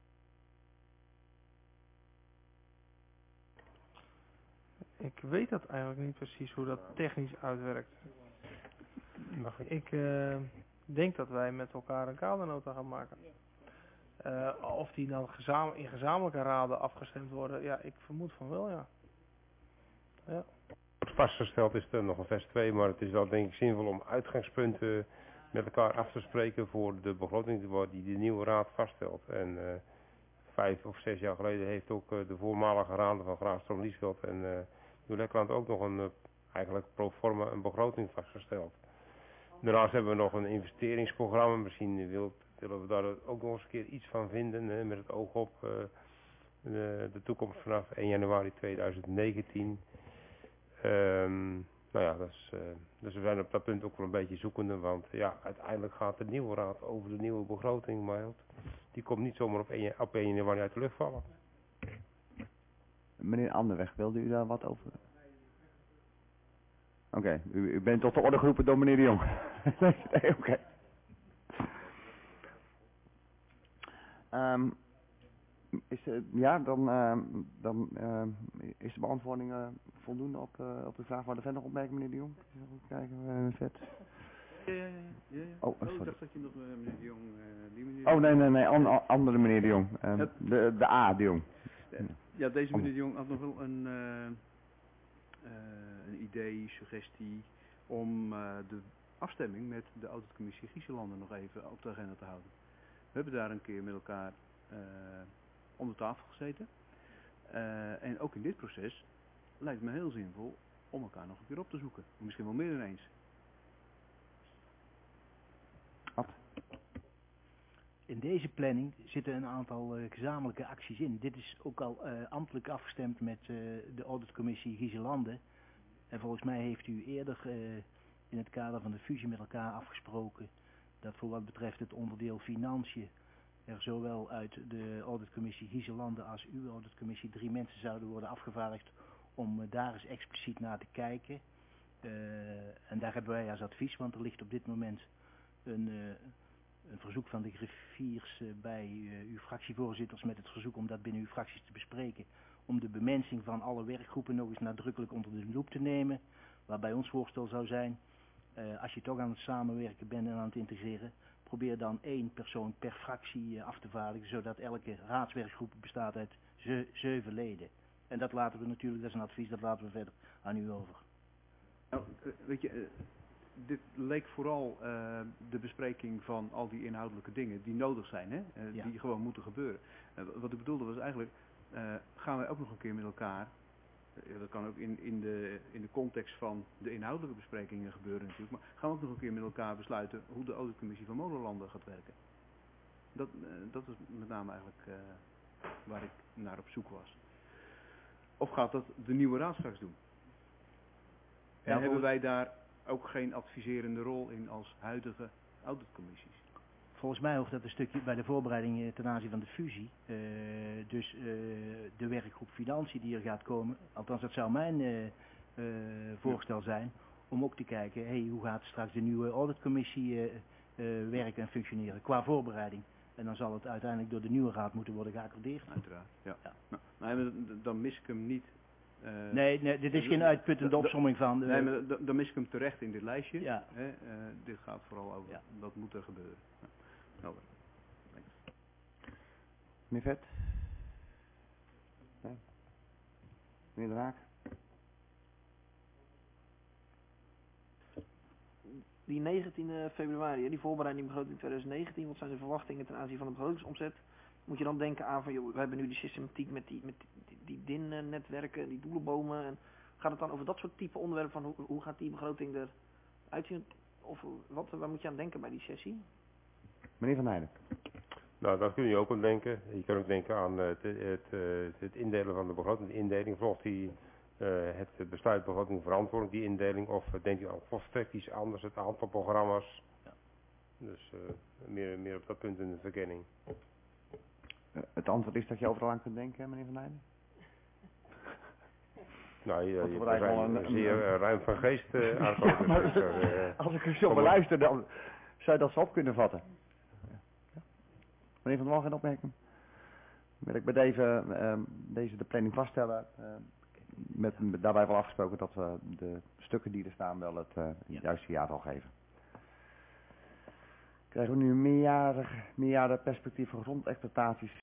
Ik weet dat eigenlijk niet precies hoe dat technisch uitwerkt. Mag ik ik uh, denk dat wij met elkaar een kadernota gaan maken. Uh, of die dan gezam in gezamenlijke raden afgestemd worden, ja, ik vermoed van wel, ja. Ja. Vastgesteld is er nog een vers twee, maar het is wel denk ik zinvol om uitgangspunten met elkaar af te spreken voor de begroting die de nieuwe raad vaststelt. En uh, vijf of zes jaar geleden heeft ook uh, de voormalige raden van Graafstroom-Liesveld en uh, Nieuw-Lekkerland ook nog een, uh, eigenlijk pro forma een begroting vastgesteld. Daarnaast hebben we nog een investeringsprogramma, misschien wilt willen we daar ook nog eens een keer iets van vinden, hè, met het oog op uh, de, de toekomst vanaf één januari tweeduizend negentien. Um, nou, Nou ja, dat is, uh, dus we zijn op dat punt ook wel een beetje zoekende, want ja, uiteindelijk gaat de nieuwe raad over de nieuwe begroting, maar die komt niet zomaar op één, op één januari uit de lucht vallen. Meneer Anderweg, wilde u daar wat over? Oké, okay, u, u bent tot de orde geroepen door meneer de Jong. nee, oké. Okay. Um, is, uh, ja, dan, uh, dan uh, is de beantwoording uh, voldoende op, uh, op de vraag waar de verder nog opmerkt, meneer de Jong. Even kijken, uh, vet. Ja, ja, ja. ja, ja. Oh, oh, sorry. ik dacht dat je nog uh, meneer de Jong, uh, die meneer Oh, nee, nee, nee, an, an, andere meneer de Jong. Uh, het, de, de A, de Jong. Ja, deze meneer de Jong had nog wel een, uh, uh, een idee, suggestie om uh, de afstemming met de auditcommissie Griezenlanden nog even op de agenda te houden. We hebben daar een keer met elkaar uh, om de tafel gezeten. Uh, en ook in dit proces lijkt me heel zinvol om elkaar nog een keer op te zoeken. Misschien wel meer dan eens. Wat? In deze planning zitten een aantal uh, gezamenlijke acties in. Dit is ook al uh, ambtelijk afgestemd met uh, de auditcommissie Griezenlanden. En volgens mij heeft u eerder uh, in het kader van de fusie met elkaar afgesproken dat voor wat betreft het onderdeel financiën er zowel uit de auditcommissie Griezenlanden als uw auditcommissie drie mensen zouden worden afgevaardigd om uh, daar eens expliciet naar te kijken. Uh, en daar hebben wij als advies, want er ligt op dit moment een... Uh, een verzoek van de griffiers uh, bij uh, uw fractievoorzitters met het verzoek om dat binnen uw fracties te bespreken. Om de bemensing van alle werkgroepen nog eens nadrukkelijk onder de loep te nemen. Waarbij ons voorstel zou zijn, uh, als je toch aan het samenwerken bent en aan het integreren, probeer dan één persoon per fractie uh, af te vaardigen, zodat elke raadswerkgroep bestaat uit ze zeven leden. En dat laten we natuurlijk, dat is een advies, dat laten we verder aan u over. Nou, uh, weet je... Uh... Dit leek vooral uh, de bespreking van al die inhoudelijke dingen die nodig zijn, hè? Uh, ja. Die gewoon moeten gebeuren. Uh, wat ik bedoelde was eigenlijk, uh, gaan wij ook nog een keer met elkaar, uh, dat kan ook in, in, de, in de context van de inhoudelijke besprekingen gebeuren natuurlijk, maar gaan we ook nog een keer met elkaar besluiten hoe de auditcommissie van Molenlanden gaat werken. Dat, uh, dat is met name eigenlijk uh, waar ik naar op zoek was. Of gaat dat de nieuwe raad straks doen? En ja, hebben wij daar ook geen adviserende rol in als huidige auditcommissies? Volgens mij hoort dat een stukje bij de voorbereiding ten aanzien van de fusie. Uh, dus uh, de werkgroep financiën die er gaat komen, althans dat zou mijn uh, uh, voorstel zijn, om ook te kijken, hey, hoe gaat straks de nieuwe auditcommissie uh, uh, werken en functioneren qua voorbereiding. En dan zal het uiteindelijk door de nieuwe raad moeten worden geaccordeerd. Uiteraard, ja. ja. Nou, maar dan mis ik hem niet. Uh, nee, nee, dit is geen uitputtende opsomming van... Uh, nee, maar dan, dan mis ik hem terecht in dit lijstje. Ja. Hè, uh, dit gaat vooral over, ja. Dat moet er gebeuren. Ja. Helder. Meneer Vet? Nee. Meneer De Raak? Die negentiende februari, die voorbereiding begroting twintig negentien, wat zijn de verwachtingen ten aanzien van de begrotingsomzet? Moet je dan denken aan van, joh, we hebben nu die systematiek met die, met die, die D I N-netwerken, die doelenbomen. En gaat het dan over dat soort type onderwerpen van hoe, hoe gaat die begroting eruit zien? Of wat, waar moet je aan denken bij die sessie? Meneer Van Heijden. Nou, daar kun je ook aan denken. Je kan ook denken aan het, het, het, het indelen van de begroting. De indeling volgt die, uh, het besluit begroting verantwoording, die indeling. Of denk je aan volstrekt iets anders, het aantal programma's. Ja. Dus uh, meer, meer op dat punt in de verkenning. Het antwoord is dat je overal aan kunt denken, meneer Van Heijden? Nou, je, je bent een, een, zeer uh, ruim van geest uh, aangekomen. Ja, maar, dus er, uh, als ik er zo beluister, dan zou je dat zo op kunnen vatten. Ja. Ja. Meneer Van der Wal, geen opmerking? Wil ik bij deze, uh, deze de planning vaststellen, uh, met, met daarbij wel afgesproken dat we de stukken die er staan wel het, uh, het juiste jaar al geven. Krijgen we nu een meerjarig, meerjarig perspectief voor grondexploitaties